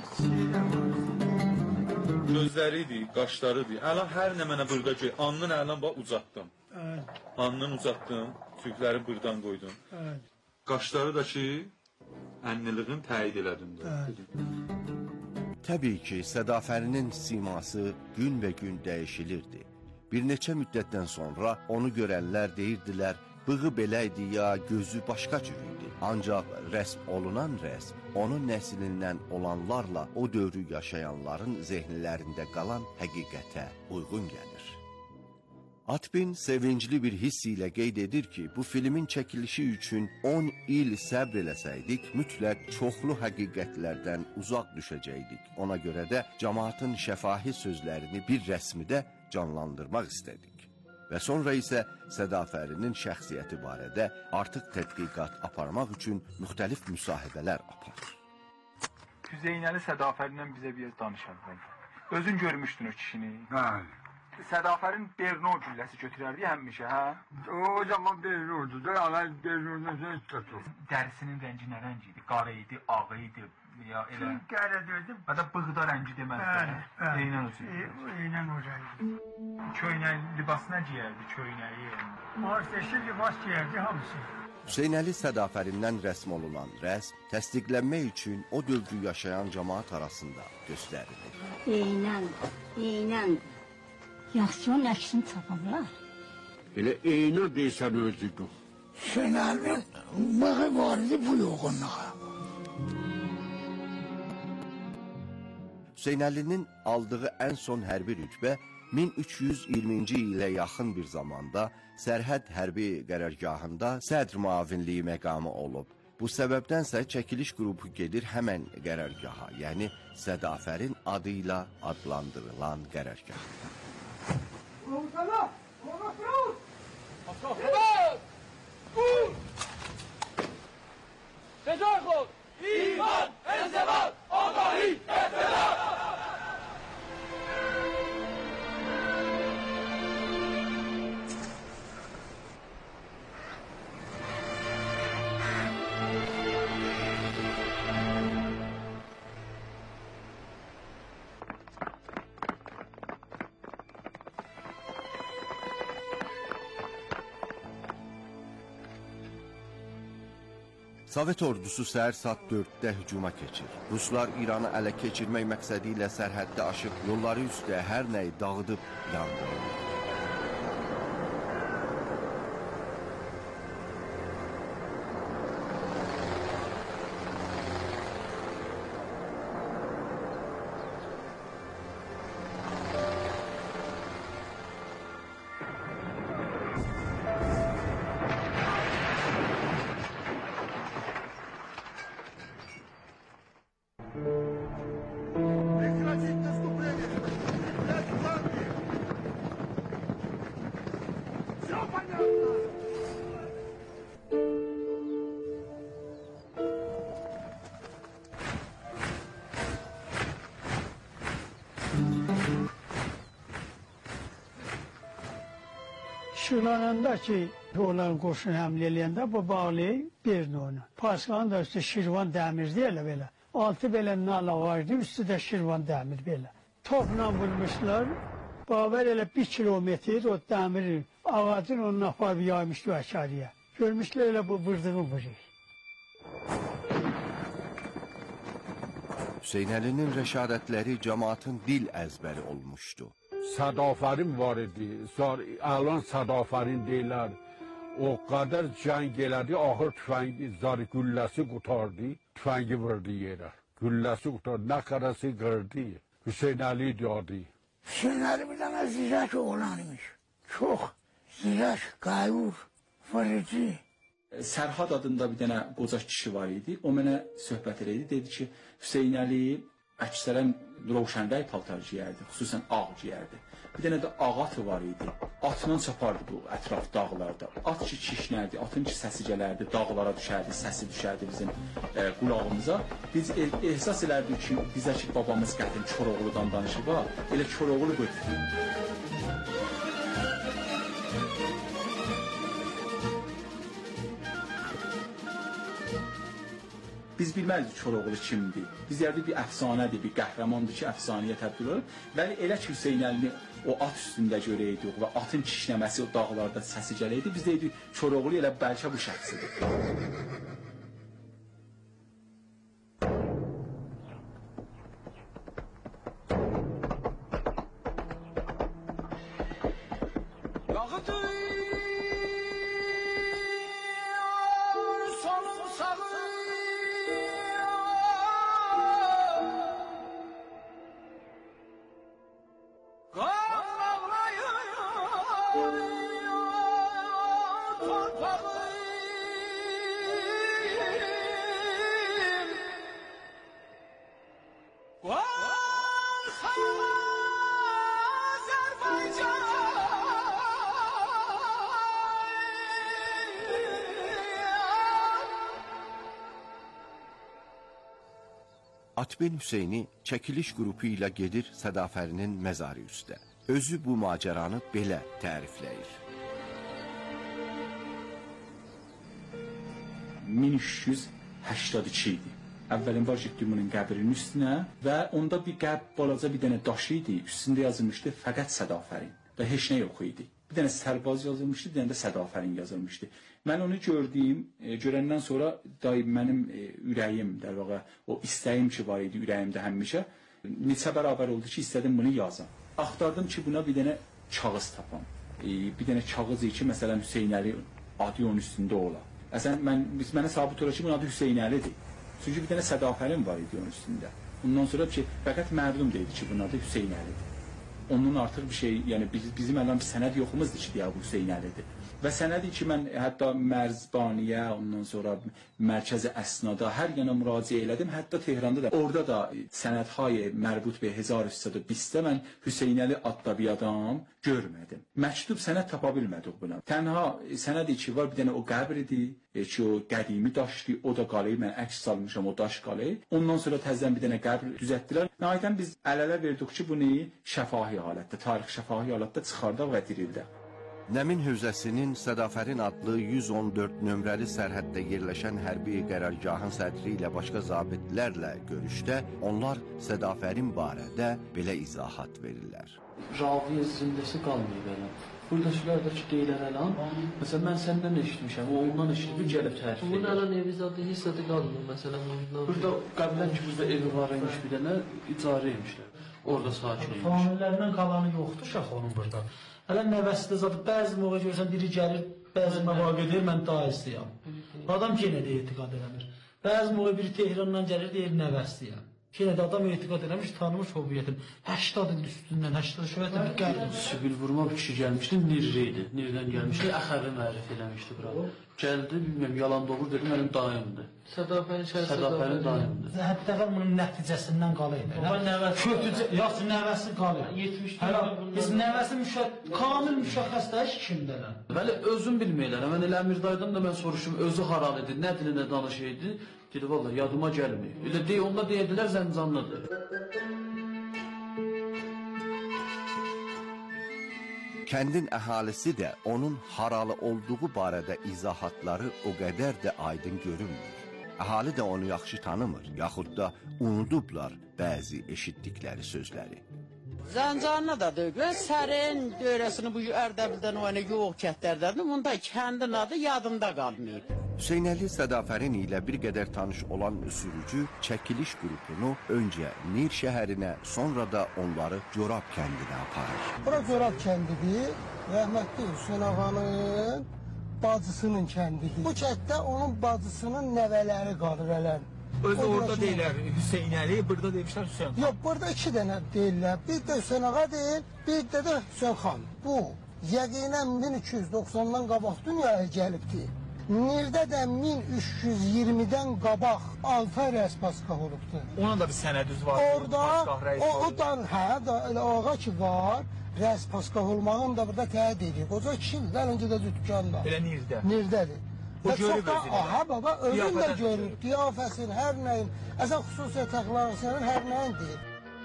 Gözləri idi, qaşları idi. Əlan hər nə mənə burada göy. Alnın əlan bax uzatdım. Alnın uzatdım, tükləri burdan qoydum. Qaşları da ki, ənliliğin təyid elədim də. Təbii ki, Sədafərinin siması gün və gün dəyişilirdi. Bir neçə müddətdən sonra onu görənlər deyirdilər, bığı belə idi ya gözü başqa cür idi. Ancaq rəsm olunan rəsm onun nəslindən olanlarla o dövrü yaşayanların zehnlərində qalan həqiqətə uyğun gəlir. Atbin sevincli bir hiss ilə qeyd edir ki, bu filmin çəkilişi üçün 10 il səbr eləsəydik, mütləq çoxlu həqiqətlərdən uzaq düşəcəkdik. Ona görə də cəmaatın şəfahi sözlərini bir rəsmidə canlandırmaq istədik. Və sonra isə Sədafərinin şəxsiyyəti barədə artıq tədqiqat aparmaq üçün müxtəlif müsahibələr aparır. Hüseynəli Sədafərindən bizə bir danışardı. Özün görmüşdün o kişini. Bəli. Sədafərin Berno gülləsi götürərdi həmişə, hə? O zaman Berno'du da, alay Berno'dan sen tutur. Dərisinin rəngi nə rəngi idi? Qarı idi, ağı idi, ya elə... Qərə dördüm. Hətta bığda rəngi deməzdi. Eynən o cür. Eynən o rəngi. Köynək, libas nə giyərdi, köynəyi? Marteşi libas giyərdi hamısı. Hüseynəli Sədafərindən rəsm olunan rəsm təsdiqlənmək üçün o dövrü yaşayan cəmaat arasında göstərilir. Eynən. Yaxşı onun əksini tapırlar. Elə eyna deysən özüdür. Hüseynəli bağı vardı bu yoğunluğa. Hüseynəlinin aldığı ən son hərbi rütbə 1320-ci ilə yaxın bir zamanda Sərhəd hərbi qərargahında sədr müavinliyi məqamı olub. Bu səbəbdənsə çəkiliş qrupu gedir həmən qərargaha, yəni Sədafərin adıyla adlandırılan qərargaha. Komutana! Komutana! Komutana! Qul! Fedar xod! İman! Enzevat! Ağahi! Etfedar! Sovet ordusu səhər saat 4-də hücuma keçir. Ruslar İranı ələ keçirmək məqsədi ilə sərhəddə aşıb yolları üstə hər nəyi dağıdıb yandırır. Şırlananda ki, onların qoşun həmlə eləyəndə bu bağlayıb birini onu. Paskanın da üstü Şirvan dəmir deyələ belə. Altı belə nala vardı, üstü də Şirvan dəmir belə. Topla vurmuşlar. Babər elə 1 kilometr o dəmiri ağacın onun aparıb yaymışdı əşariyə. Görmüşlər elə bu vırdığını vurur. Hüseynəlinin rəşadətləri cəmaatın dil əzbəri olmuşdu. Sədafərin var idi. Alan sədafərin deyirlər. O qədər cəng elədi, axır tüfəngi, gülləsi qutardı, tüfəngi vurdu yerə. Gülləsi qutardı, nə qarası qırdı. Hüseynəli diyordu. Hüseynəli bir dənə zirək oğlan imiş. Çox zirək, qayur, fırıcı. Sərhad adında bir dənə qoca kişi var idi. O mənə söhbət edildi. Dedi ki, Hüseynəli əksərən rovşənrəy paltar giyərdi, xüsusən ağ giyərdi. Bir dənə də ağ atı var idi. Atla çapardı bu ətraf dağlarda. At ki kişnərdi, atın ki səsi gələrdi, dağlara düşərdi, səsi düşərdi bizim qulağımıza. Biz ehsas elərdik ki, bizə ki babamız qətin Koroğludan danışıb, elə Koroğlu qoydu. Biz bilməzdik Koroğlu kimdir. Biz deyərdik bir əfsanədir, bir qəhrəmandır ki, əfsanəyə təbdil olur. Bəli, elə ki Hüseynəlini o at üstündə görəydik və atın kişnəməsi o dağlarda səsi gələydi. Biz deyirdik Koroğlu elə bəlkə bu şəxsidir. Atbin Hüseyni çəkiliş qrupu ilə gedir Sədafərinin məzarı üstə. Özü bu macəranı belə tərifləyir. 1382 idi. Əvvəlin var getdim bunun qəbrinin üstünə və onda bir balaca bir dənə daş idi. Üstündə yazılmışdı fəqət Sədafərin və heç nə yox idi. Bir dənə sərbaz yazılmışdı, bir dənə də Sədafərin yazılmışdı. Mən onu gördüm, görəndən sonra mənim ürəyim, der vaqa, o istəyim ki var idi ürəyimdə həmişə, neçə bərabər oldu ki, istədim bunu yazam. Axtardım ki, buna bir dənə kağız tapam. Bir dənə kağız ki, məsələn, Hüseynəli adı onun üstündə ola. Mənə sabit ola ki, bunun adı Hüseynəlidir. Çünki bir dənə Sədafərin var idi onun üstündə. Ondan sonra ki, fəqət məlum deyildi ki, bunun adı Hüseynəlidir. Onun artıq bir şey, yəni bizim ələn bir sənəd yoxumuzdur ki, deyə bu Hüseynəlidir. Və sənədi ki, mən hətta Mərzbaniyə, ondan sonra Mərkəzi Əsnada hər yana müraciə elədim. Hətta Tehranda da, orada da sənədhay mərbut be 1320-də mən Hüseynəli adda bir adam görmədim. Məktub sənəd tapa bilmədik buna. Tənha sənədi ki, var bir dənə o qəbr idi ki, o qədimi daşdı, o da qalıyı, mən əks salmışam o daş qalıyı. Ondan sonra təzdən bir dənə qəbr düzəltdilər. Nəhayətən biz əl-ələ verdik ki, bunu şəfahi halətdə, tarix şəfahi halətdə çıxardaq və dirildək. Nəmin hövzəsinin Sədafərin adlı 114 nömrəli sərhəddə yerləşən hərbi qərargahın sədri ilə başqa zabitlərlə görüşdə onlar Sədafərin barədə belə izahat verirlər. Ravi zindəsi qalmayıb elə. Buradakılar da ki deyilər əlan. Məsələn, mən səndən eşitmişəm, o ondan eşitib gəlib tərif edir. Bunun əlan evi zadı hissədə qalmır, məsələn. Burada qəbilən ki, burada evi var imiş bir dənə, icarə etmişlər. Orada sakin imiş. Famililərdən qalanı yoxdur şax onun burada. Hələ nəvəsi də zadı bəzi moğa görsən biri gəlir, bəzi məvaqə deyir, mən daistiyam. Adam yenə də etiqad eləmir. Bəzi moğa biri Tehrandan gəlir, deyir nəvəsiyam. Yenə də adam etiqad eləmiş, tanımış hüviyyətim. 80 il üstündən, 80 şöhrətin bir qərb. Sibil vurma bir kişi gəlmişdi, Nirri idi. Nirdən gəlmişdi, Əxəvi mərif eləmişdi bura. Gəldi, bilmirəm, yalan doğru dedi, mənim dayımdır. Sədafərin dayımdır. Hətta bunun nəticəsindən qalır. Yaxşı, nəvəsi qalır. 70 biz nəvəsi kamil müşəxəsləş kimdələr? Bəli, özüm bilməyirlər. Mən elə Əmir dayıdan da mən soruşum, özü haral idi, nə dilinə danışıydı. Dedi, valla, yadıma gəlmir. Elə onda deyədilər, Zəncanlıdır. Kəndin əhalisi də onun haralı olduğu barədə izahatları o qədər də aydın görünmür. Əhali də onu yaxşı tanımır, yaxud da unudublar bəzi eşitdikləri sözləri. Zəncanlı da deyil, sərin dörəsini bu Ərdəbildən o yox kətlərdədir, bunda kəndin adı yadında qalmayıb. Hüseynəli Sədafərin ilə bir qədər tanış olan sürücü çəkiliş qrupunu öncə Nir şəhərinə, sonra da onları Corab kəndinə aparır. Bura Corab kəndidir, rəhmətli Hüseyn ağanın bacısının kəndidir. Bu kənddə onun bacısının nəvələri qalır ələn. Özü orada deyirlər Hüseynəli, burada demişlər Hüseyn xan. Yox, burada iki dənə deyirlər. Bir də Hüseyn ağa deyil, bir də Hüseyn xan. Bu, yəqinən 1290-dan qabaq dünyaya gəlibdir. Nirdə də 1320-dən qabaq 6 ay rəspaskah olubdur. Onun da bir sənədüz var. Orada, o elə ağa ki var, rəspaskah olmağın da burada təhid edir. Qoca kişidir, əlincə də dükkanda. Elə Nirdə. Nirdədir. O görüb özünü. Aha, baba, özün də görür. Qiyafəsin, hər nəyin, əsən xüsusiyyət əxlaqısının hər nəyin deyir.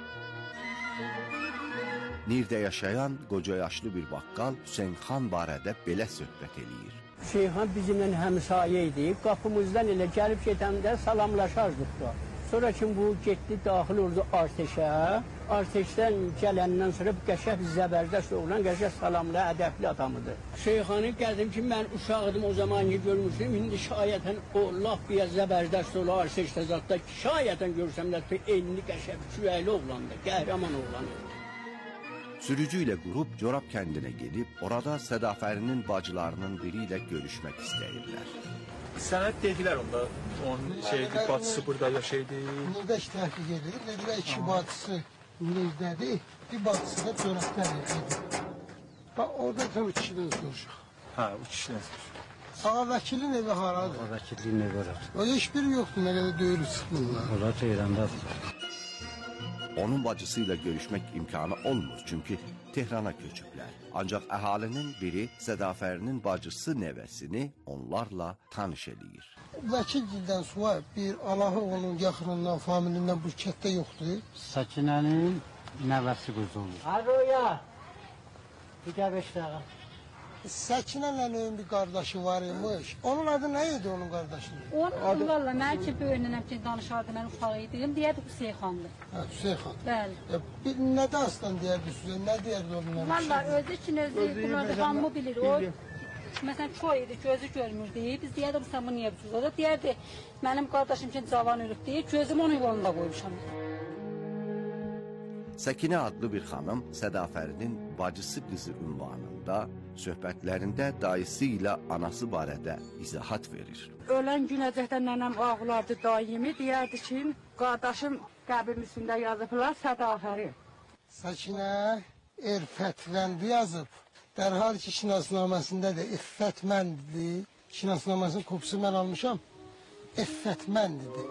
Nirdə yaşayan qoca yaşlı bir baqqal Hüseyn xan barədə belə söhbət eləyir. Şeyxan bizimlə həmsayə idi. Qapımızdan elə gəlib gedəndə salamlaşardıq da. Sonra ki bu getdi daxil oldu Arteşə. Arteşdən gələndən sonra bu qəşəng zəbərdəst oğlan, qəşəng salamlı, ədəbli adamıdır. Şeyxanı gəldim ki mən uşaqdım o zaman ki görmüşdüm. İndi şayətən o laf bir zəbərdəst oğlan Arteşdə zatda şayətən görsəm də enli qəşəng küvəyli oğlandır, qəhrəman oğlandır. Sürücü ilə qrup Corab kəndinə gedib, orada Sədafərinin bacılarının biri ilə görüşmək istəyirlər. Sənət dedilər onda, onun bacısı burada yaşaydı. Nirdə ki təhqiq edir, dedilər iki bacısı Nirdədir, bir bacısı da Corabdən edir. Bax, orada tam üç kişiden soruşaq. Hə, üç kişiden soruşaq. Ağa vəkilin evi haradır? Ağa vəkilin evi oradır. O heç biri yoxdur, nə qədər döyülü çıxmırlar. Onlar Tehrandadır. Onun bacısıyla görüşmək imkanı olmur, çünki Tehrana köçüblər. Ancaq əhalinin biri Sədafərinin bacısı nəvəsini onlarla tanış eləyir. Vəkildən sonra bir Allahı onun yaxınından, familindən bu kətdə yoxdur. Səkinənin nəvəsi qızı olur. Aroya! Bir də 5 dəqiqə. Səkinənlə onun bir qardaşı var imiş. Onun adı nə idi onun qardaşının? Onun valla mən ki böyünənəm ki danışardı, mən ufaq idim, deyərdi Hüseyin xandır. Hə, Hüseyin xan. Bəli. Nədə aslan deyərdi sizə, nə deyərdi onun? Valla özü üçün özü xanımı bilir. O, məsələn, kör idi, gözü görmürdü. Biz deyərdi, sən bu niyə bilirsiniz? O da deyərdi, mənim qardaşım ki cavan ölüb deyir, gözümü onun yolunda qoymuşam. Səkinə adlı bir xanım Sədafərinin bacısı qızı ünvanında söhbətlərində dayısı ilə anası barədə izahat verir. Ölən günəcəkdə nənəm ağlardı daimi, deyərdi ki, qardaşım qəbrin üstündə yazıblar Sədafəri. Səkinə Erfətvəndi yazıb. Dərhal ki, şinasnaməsində də İffətməndidir. Şinasnaməsinin kopsu mən almışam. İffətməndidir.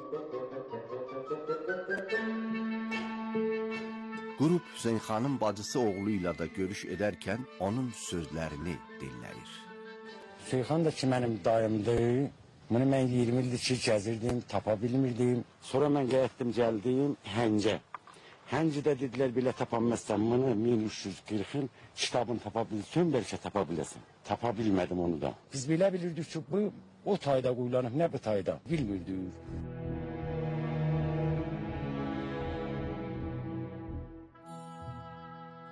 Qrup Hüseyin xanın bacısı oğlu ilə da görüş edərkən onun sözlərini dinləyir. Hüseyin xan da ki mənim dayımdır. Bunu mən 20 ildir ki gəzirdim, tapa bilmirdim. Sonra mən gəldim Həncə. Həncidə dedilər belə tapanməzsən bunu 1340-ın kitabını tapa bilsən, bəlkə tapa biləsən. Tapa bilmədim onu da. Biz belə bilirdik ki bu o tayda quyulanıb, nə bu tayda bilmirdik.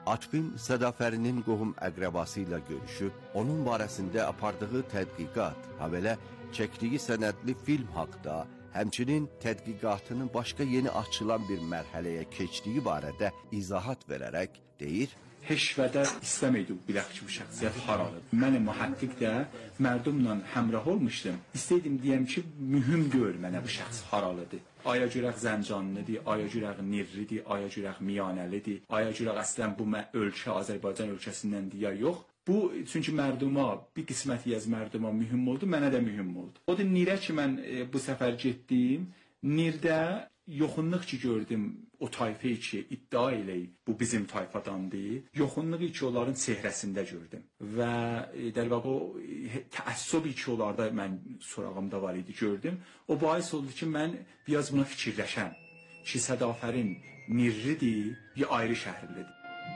Akbin Sədafərinin qohum əqrəbası ilə görüşüb, onun barəsində apardığı tədqiqat, habelə çəkdiyi sənədli film haqda, həmçinin tədqiqatının başqa yeni açılan bir mərhələyə keçdiyi barədə izahat verərək deyir: Heç vədə istəməydi o bilək ki, bu şəxsiyyət haralıdır. Mən mühəqqiq də mərdumla həmrah olmuşdum. İstəydim deyəm ki, mühüm deyil mənə bu şəxs haralıdır. Aya görək Zəncanlıdır, aya görək Nirlidir, aya görək Miyanəlidir, aya görək əslən bu ölkə Azərbaycan ölkəsindəndir ya yox. Bu, çünki mərduma, bir qismət yaz mərduma mühüm oldu, mənə də mühüm oldu. O da Nirə ki, mən bu səfər getdim, Nirdə yoxunluq ki gördüm, o tayfayı ki iddia eləyib, bu bizim tayfadandır, yoxunluğu ki onların çehrəsində gördüm. Və dərbəq o təəssüb ki onlarda mən sorağımda var idi, gördüm. O bahis oldu ki, mən biraz buna fikirləşəm ki, Sədafərin Nirlidir, bir ayrı şəhərlidir.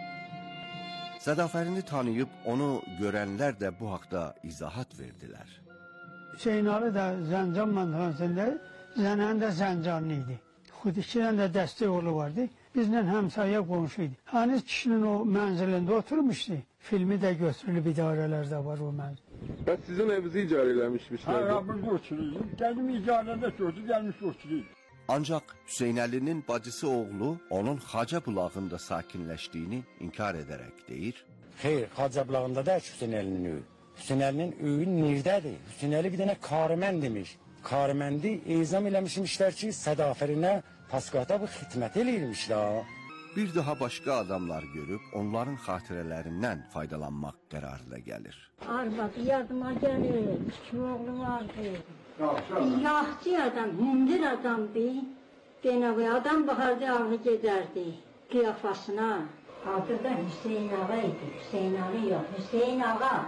Sədafərini tanıyıb onu görənlər də bu haqda izahat verdilər. Hüseynalı da Zəncan məntiqəsində, Zənən də Zəncanlı idi. Xudikinin də dəstək oğlu vardı. Bizlə həmsayə qonşu idi. Həniz kişinin o mənzilində oturmuşdu. Filmi də götürülüb idarələrdə var o mənzil. Bəs sizin evinizi icarə eləmişmişlər? Hə, biz qoçuluyuz. Gəldim icarədə gördü, gəlmiş qoçuluyuz. Ancaq Hüseynəlinin bacısı oğlu onun Xacə bulağında sakinləşdiyini inkar edərək deyir: Xeyr, Xacə bulağında da Hüseynəlinin üyü. Hüseynəlinin üyü Nirdədir. Hüseynəli bir dənə karımən demiş. Karıməndi ezam eləmişmişlər ki, Sədafərinə Paskata bu xidmət eləyirmişlər. Bir daha başqa adamlar görüb onların xatirələrindən faydalanmaq qərarına gəlir. Arvadı yardıma gəlir, iki oğlu vardı. Yaxçı adam, hündür adamdı. Denevi adam baxardı, ağlı gedərdi qiyafasına. Adı da Hüseyin Ağa idi. Hüseyin Ağa yox, Hüseyin Ağa.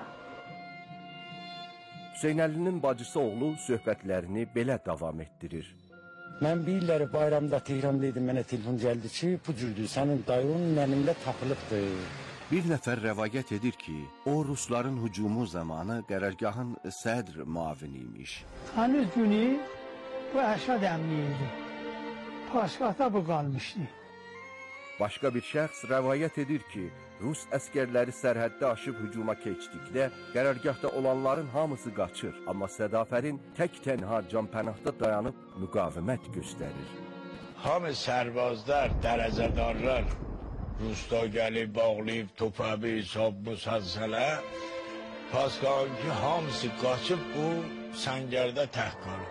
Hüseynəlinin bacısı oğlu söhbətlərini belə davam etdirir. Mən bir illəri bayramda Tehranda idim, mənə telefon gəldi ki, bu cürdür, sənin dayının əlində tapılıbdır. Bir nəfər rəvayət edir ki, o Rusların hücumu zamanı qərargahın sədr muavini imiş. Həniz günü bu Əşad əmni idi. Paskata bu qalmışdı. Başqa bir şəxs rəvayət edir ki, Rus əskərləri sərhəddə aşıb hücuma keçdikdə qərargahda olanların hamısı qaçır, amma Sədafərin tək tənha canpənahda dayanıb müqavimət göstərir. Hamı sərbazlar, dərəcədarlar Rusda gəlib bağlayıb topabi hesab müsəlsələ, Paskan ki hamısı qaçıb bu səngərdə tək qalıb.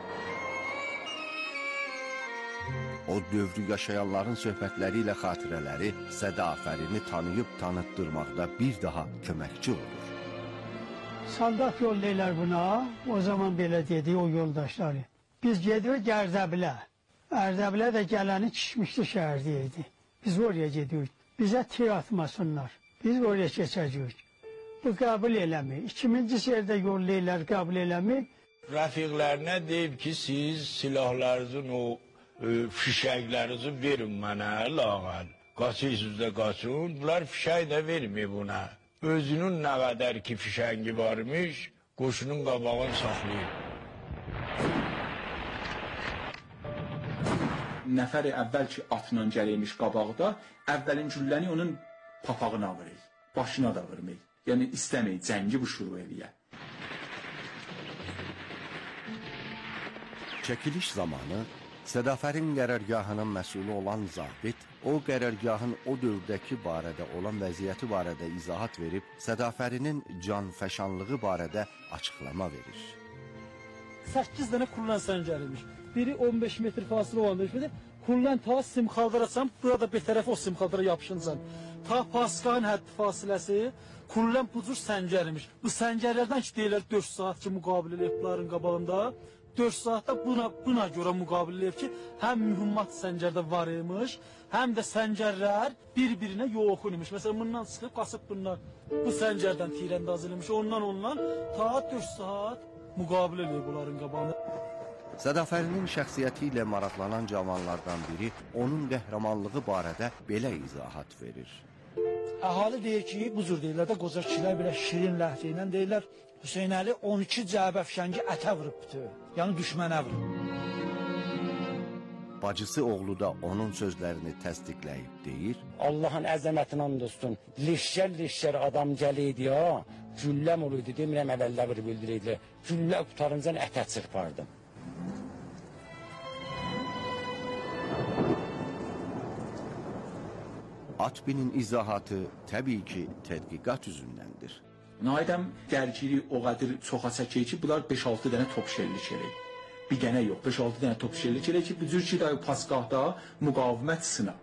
O dövrü yaşayanların söhbətləri ilə xatirələri Sədafərini tanıyıb tanıtdırmaqda bir daha köməkçi olur. Saldat yollayırlar buna, o zaman belə dedi o yoldaşları. Biz gedirik Ərdəbilə. Ərdəbilə də gələni Kişmişli şəhərdəydi. Biz oraya gedirik. Bizə tir atmasınlar. Biz oraya keçəcəyik. Bu qəbul eləmir. 2-ci yerdə yollayırlar, qəbul eləmir. Rəfiqlərinə deyib ki, siz silahlarınızın o fişəklərinizi verin mənə, lağən. Qaçıysınız da qaçın, bunlar fişək də vermir buna. Özünün nə qədər ki fişəngi varmış, qoşunun qabağını saxlayır. Nəfəri əvvəl ki atla gələymiş qabaqda, əvvəlin gülləni onun papağına vurur, başına da vurmur. Yəni istəməyir, cəngi bu şuru eləyə. Çəkiliş zamanı Sədafərin qərargahının məsulü olan zabit, o qərargahın o dövrdəki barədə olan vəziyyəti barədə izahat verib, Sədafərinin canfəşanlığı barədə açıqlama verir. 8 dənə kullan səngərilmiş. Biri 15 metr fasilə olanda, kullan ta simxaldara açsam, burada bir tərəfi o simxaldara yapışıncan. Ta Paskalın həddi fasiləsi, kullan bu cür səngərilmiş. Bu səngərlərdən ki, deyirlər 4 saat ki, müqabilə leflərin qabağında, 4 saatda buna görə müqabilə eləyib ki, həm mühümmat səngərdə var imiş, həm də səngərlər bir-birinə yox imiş. Məsələn, bundan çıxıb, qasıb bunlar bu səngərdən tirəndaz eləmiş, ondan ta 4 saat müqabilə eləyib bunların qabağında. Sədafərinin şəxsiyyəti ilə maraqlanan cavanlardan biri onun qəhrəmanlığı barədə belə izahat verir. Əhali deyir ki, bu cür deyirlər də, qoca kişilər belə şirin ləhcə ilə deyirlər, Hüseynəli 12 cəbə fişəngi ətə vurub bütün, yəni düşmənə vurub. bacısı oğlu da onun sözlərini təsdiqləyib deyir. Allahın əzəmətinə and olsun. Leşkər adam gəliydi ya. Gülləm oluydu, demirəm əvvəldə bir bildiriydi. Güllə qutarınca ətə çırpardım. Atbinin izahatı təbii ki, tədqiqat üzündəndir. Naidəm dərgiri o qədər çoxa çəkir ki, bunlar 5-6 dənə top şellik eləyir. Bir dənə yox, 5-6 dənə top şellik eləyir ki, bu cür ki, paskahda müqavimət sına.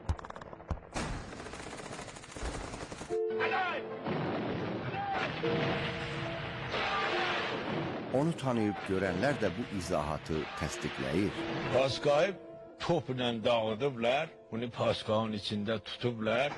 Onu tanıyıb görənlər də bu izahatı təsdiqləyir. Paskahı topla dağıdıblar, bunu paskahın içində tutublar.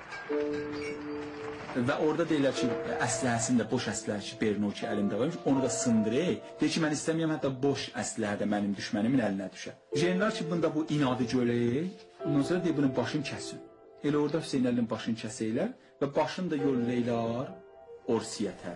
Və orada deyirlər ki, əsləhəsində boş əsləhə ki, Berno ki, əlində varmış, onu da sındırır. Deyir ki, mən istəməyəm, hətta boş əsləhə də mənim düşmənimin əlinə düşər. Jenlər ki, bunda bu inadı görəyir, ondan sonra deyir, bunun başını kəsin. Elə orada Hüseyn Əlinin başını kəsəylər və başını da yollayırlar Orsiyətə.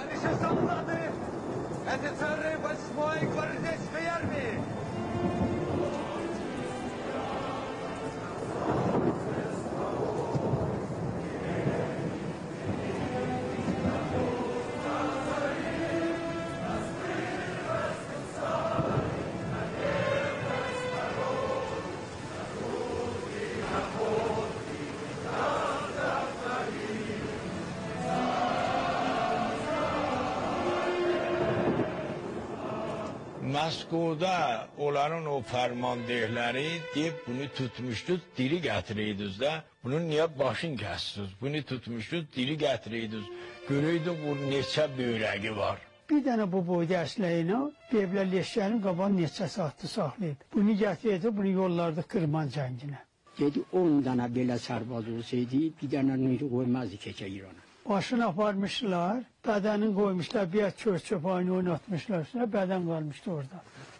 Moskvada onların o fermandehləri deyib bunu tutmuşdunuz, diri gətiriydiniz də. Bunun niyə başını kəsdiniz? Bunu tutmuşdunuz, diri gətiriydiniz. Görəydin bu neçə böyrəyi var. Bir dənə bu boyda əsləyinə deyiblər leşkərin qabanı neçə saatı saxlayıb. Bunu gətirdi, bunu yollardı Kırman cənginə. Dedi 10 dənə belə sərbaz olsaydı, bir dənə nüyü qoymazdı keçə İrana. Başını aparmışlar, bədənin qoymuşlar, bir çöp aynı oynatmışlar, bədən qalmışdı orada.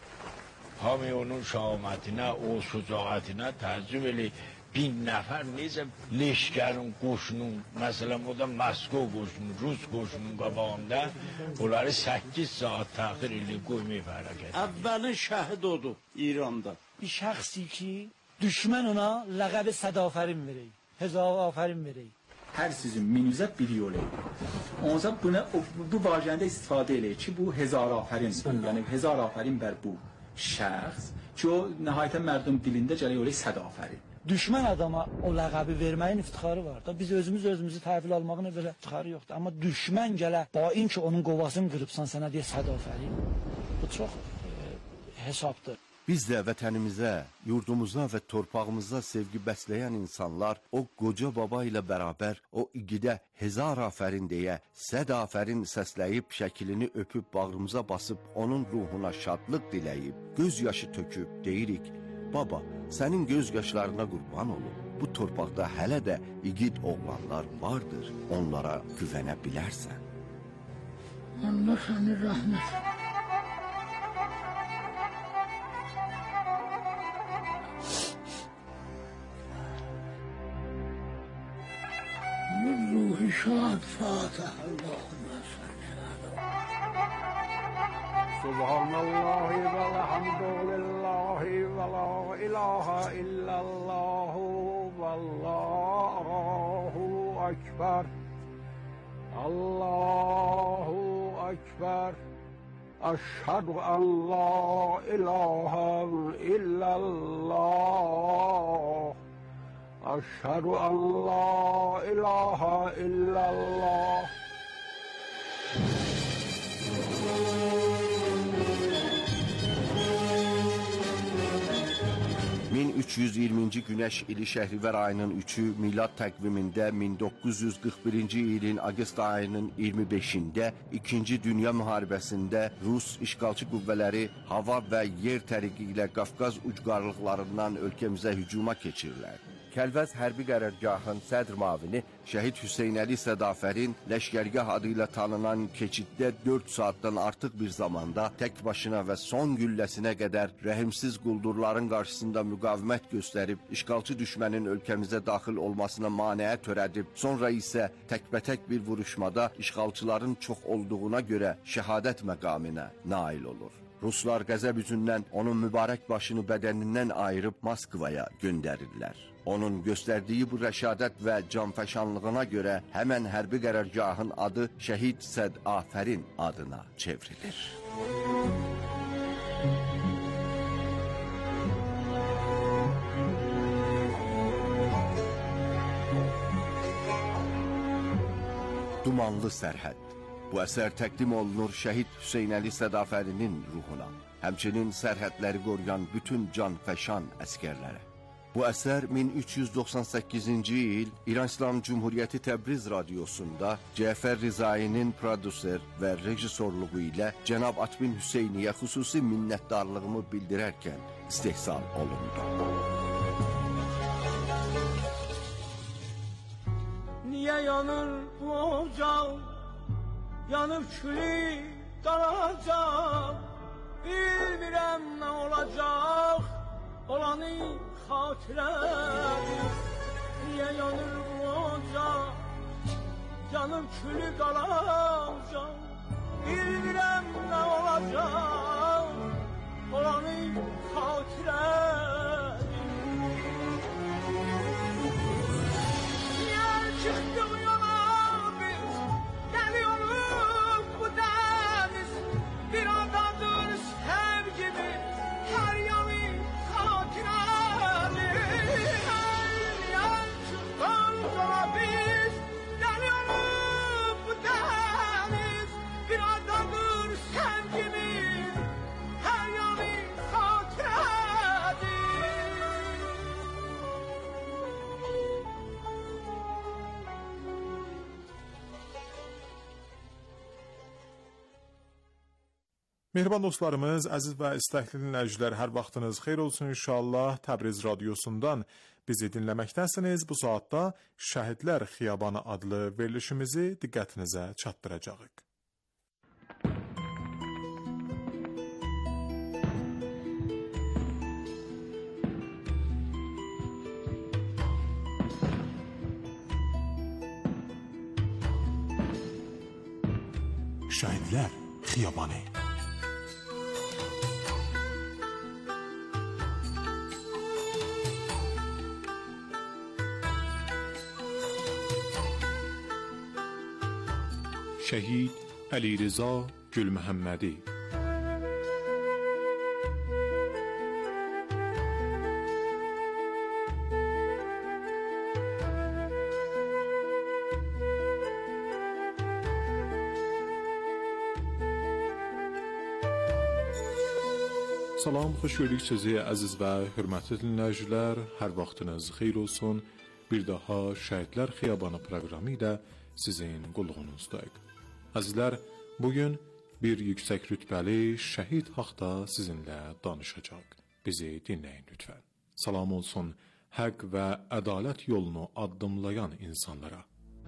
Hamı onun şahmətinə, o şücaətinə təəccüb eləyir. 1000 nəfər necə leşkərin qoşunun, məsələn o da Moskva qoşunun, Rus qoşunun qabağında onları 8 saat təxir eləyib qoymayıb hərəkət. Əvvəlin şəhid odur İranda. Bir şəxsi ki, düşmən ona ləqəbi Sədafərin verək, Hezarafərin verək. Hər sizin minizə bir yol edir. Ondan buna bu vacəndə istifadə eləyir ki, bu Hezarafərin, yəni Hezarafərin bər bu şəxs ki, o nəhayətən mərdum dilində gəlir olayı Sədafərin. Düşmən adama o ləqəbi verməyin iftixarı var da. Biz özümüzü təhvil almağına belə iftixarı yoxdur. Amma düşmən gələ, bain ki, onun qovasını qırıbsan, sənə deyə Sədafərin. Bu çox hesabdır. Biz də vətənimizə, yurdumuza və torpağımıza sevgi bəsləyən insanlar o qoca baba ilə bərabər o igidə Hezarafərin deyə Sədafərin səsləyib şəklini öpüb bağrımıza basıb onun ruhuna şadlıq diləyib, göz yaşı töküb deyirik, baba, sənin göz yaşlarına qurban olub. Bu torpaqda hələ də igid oğlanlar vardır, onlara güvənə bilərsən. Allah səni rəhmət. روحي شاد فاتح اللهم صل سبحان الله والحمد لله ولا إله إلا الله والله أكبر الله أكبر أشهد أن لا إله إلا الله أشهد أن لا إله إلا الله 1320-ci Günəş ili Şəhrivər ayının 3-ü milad təqvimində 1941-ci ilin Avqust ayının 25-də 2-ci Dünya müharibəsində Rus işğalçı qüvvələri hava və yer təriqi ilə Qafqaz ucqarlıqlarından ölkəmizə hücuma keçirlər. Kəlvəz hərbi qərargahın sədr mavini şəhid Hüseyn Əli Sədafərin Ləşkərgah adıyla tanınan keçiddə 4 saatdan artıq bir zamanda tək başına və son gülləsinə qədər rəhimsiz quldurların qarşısında müqavimət göstərib, işğalçı düşmənin ölkəmizə daxil olmasına maneə törədib, sonra isə təkbətək bir vuruşmada işğalçıların çox olduğuna görə şəhadət məqamına nail olur. Ruslar qəzəb üzündən onun mübarək başını bədənindən ayırıb Moskvaya göndərirlər. Onun göstərdiyi bu rəşadət və canfəşanlığına görə həmən hərbi qərargahın adı Şəhid Sədafərin adına çevrilir. Dumanlı sərhəd. Bu əsər təqdim olunur şəhid Hüseynəli Sədafərinin ruhuna, həmçinin sərhədləri qoruyan bütün canfəşan əskərlərə. Bu əsər 1398-ci il İran İslam Cumhuriyyəti Təbriz Radiosunda Cəfər Rizayinin prodüser və rejissorluğu ilə Cənab Atbin Hüseyniyə xüsusi minnətdarlığımı bildirərkən istehsal olundu. Niye yanır bu ocaq, yanıb külü qalacaq, bilmirəm nə olacaq, olanı xatirədir. Niye yanır bu ocaq, yanıb külü qalacaq, bilmirəm nə olacaq, olanı xatirədir. Çıktık yola biz, geliyoruz bu deniz, bir adadır sevgimiz, her yanı hatiredir. Yan çıktık yola biz, geliyoruz bu deniz, bir adadır sevgimiz, her yanı hatiredir. Mehriban dostlarımız, əziz və istəkli dinləyicilər, hər vaxtınız xeyir olsun inşallah. Təbriz Radiosundan bizi dinləməkdəsiniz. Bu saatda Şəhidlər Xiyabanı adlı verilişimizi diqqətinizə çatdıracağıq. Şəhidlər Xiyabanı. Şəhid Əli Rza Gülməhəmmədi. Salam, xoş gördük sizi əziz və hörmətli dinləyicilər. Hər vaxtınız xeyir olsun. Bir daha Şəhidlər Xiyabanı proqramı ilə sizin qulluğunuzdayıq. Əzizlər, bugün bir yüksək rütbəli şəhid haqda sizinlə danışacaq. Bizi dinləyin lütfən. Salam olsun həq və ədalət yolunu addımlayan insanlara.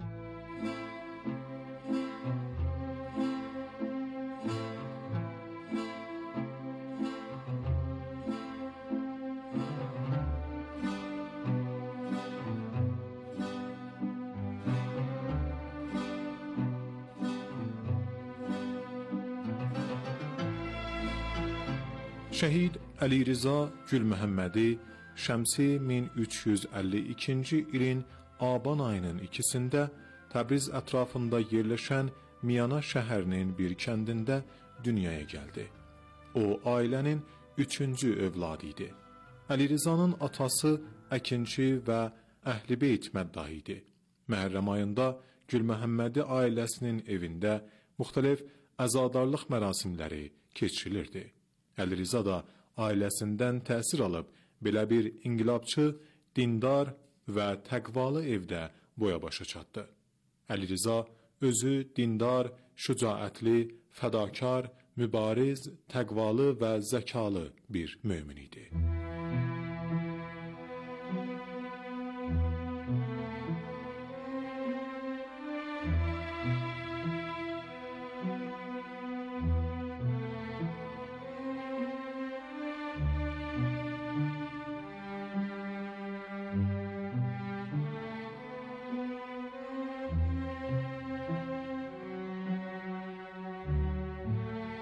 Şəhid Əli Rza Gülməhəmmədi şəmsi 1352-ci ilin Aban ayının 2-sində Təbriz ətrafında yerləşən Miyana şəhərinin bir kəndində dünyaya gəldi. O, ailənin 3-cü övladı idi. Əli Rzanın atası əkinçi və Əhl-i-Beyt məddahı idi. Məhərrəm ayında Gülməhəmmədi ailəsinin evində müxtəlif əzadarlıq mərasimləri keçirilirdi. Əli Rza da ailəsindən təsir alıb belə bir inqilabçı, dindar və təqvalı evdə boya başa çatdı. Əli Rza özü dindar, şücaətli, fədakar, mübariz, təqvalı və zəkalı bir mömin idi.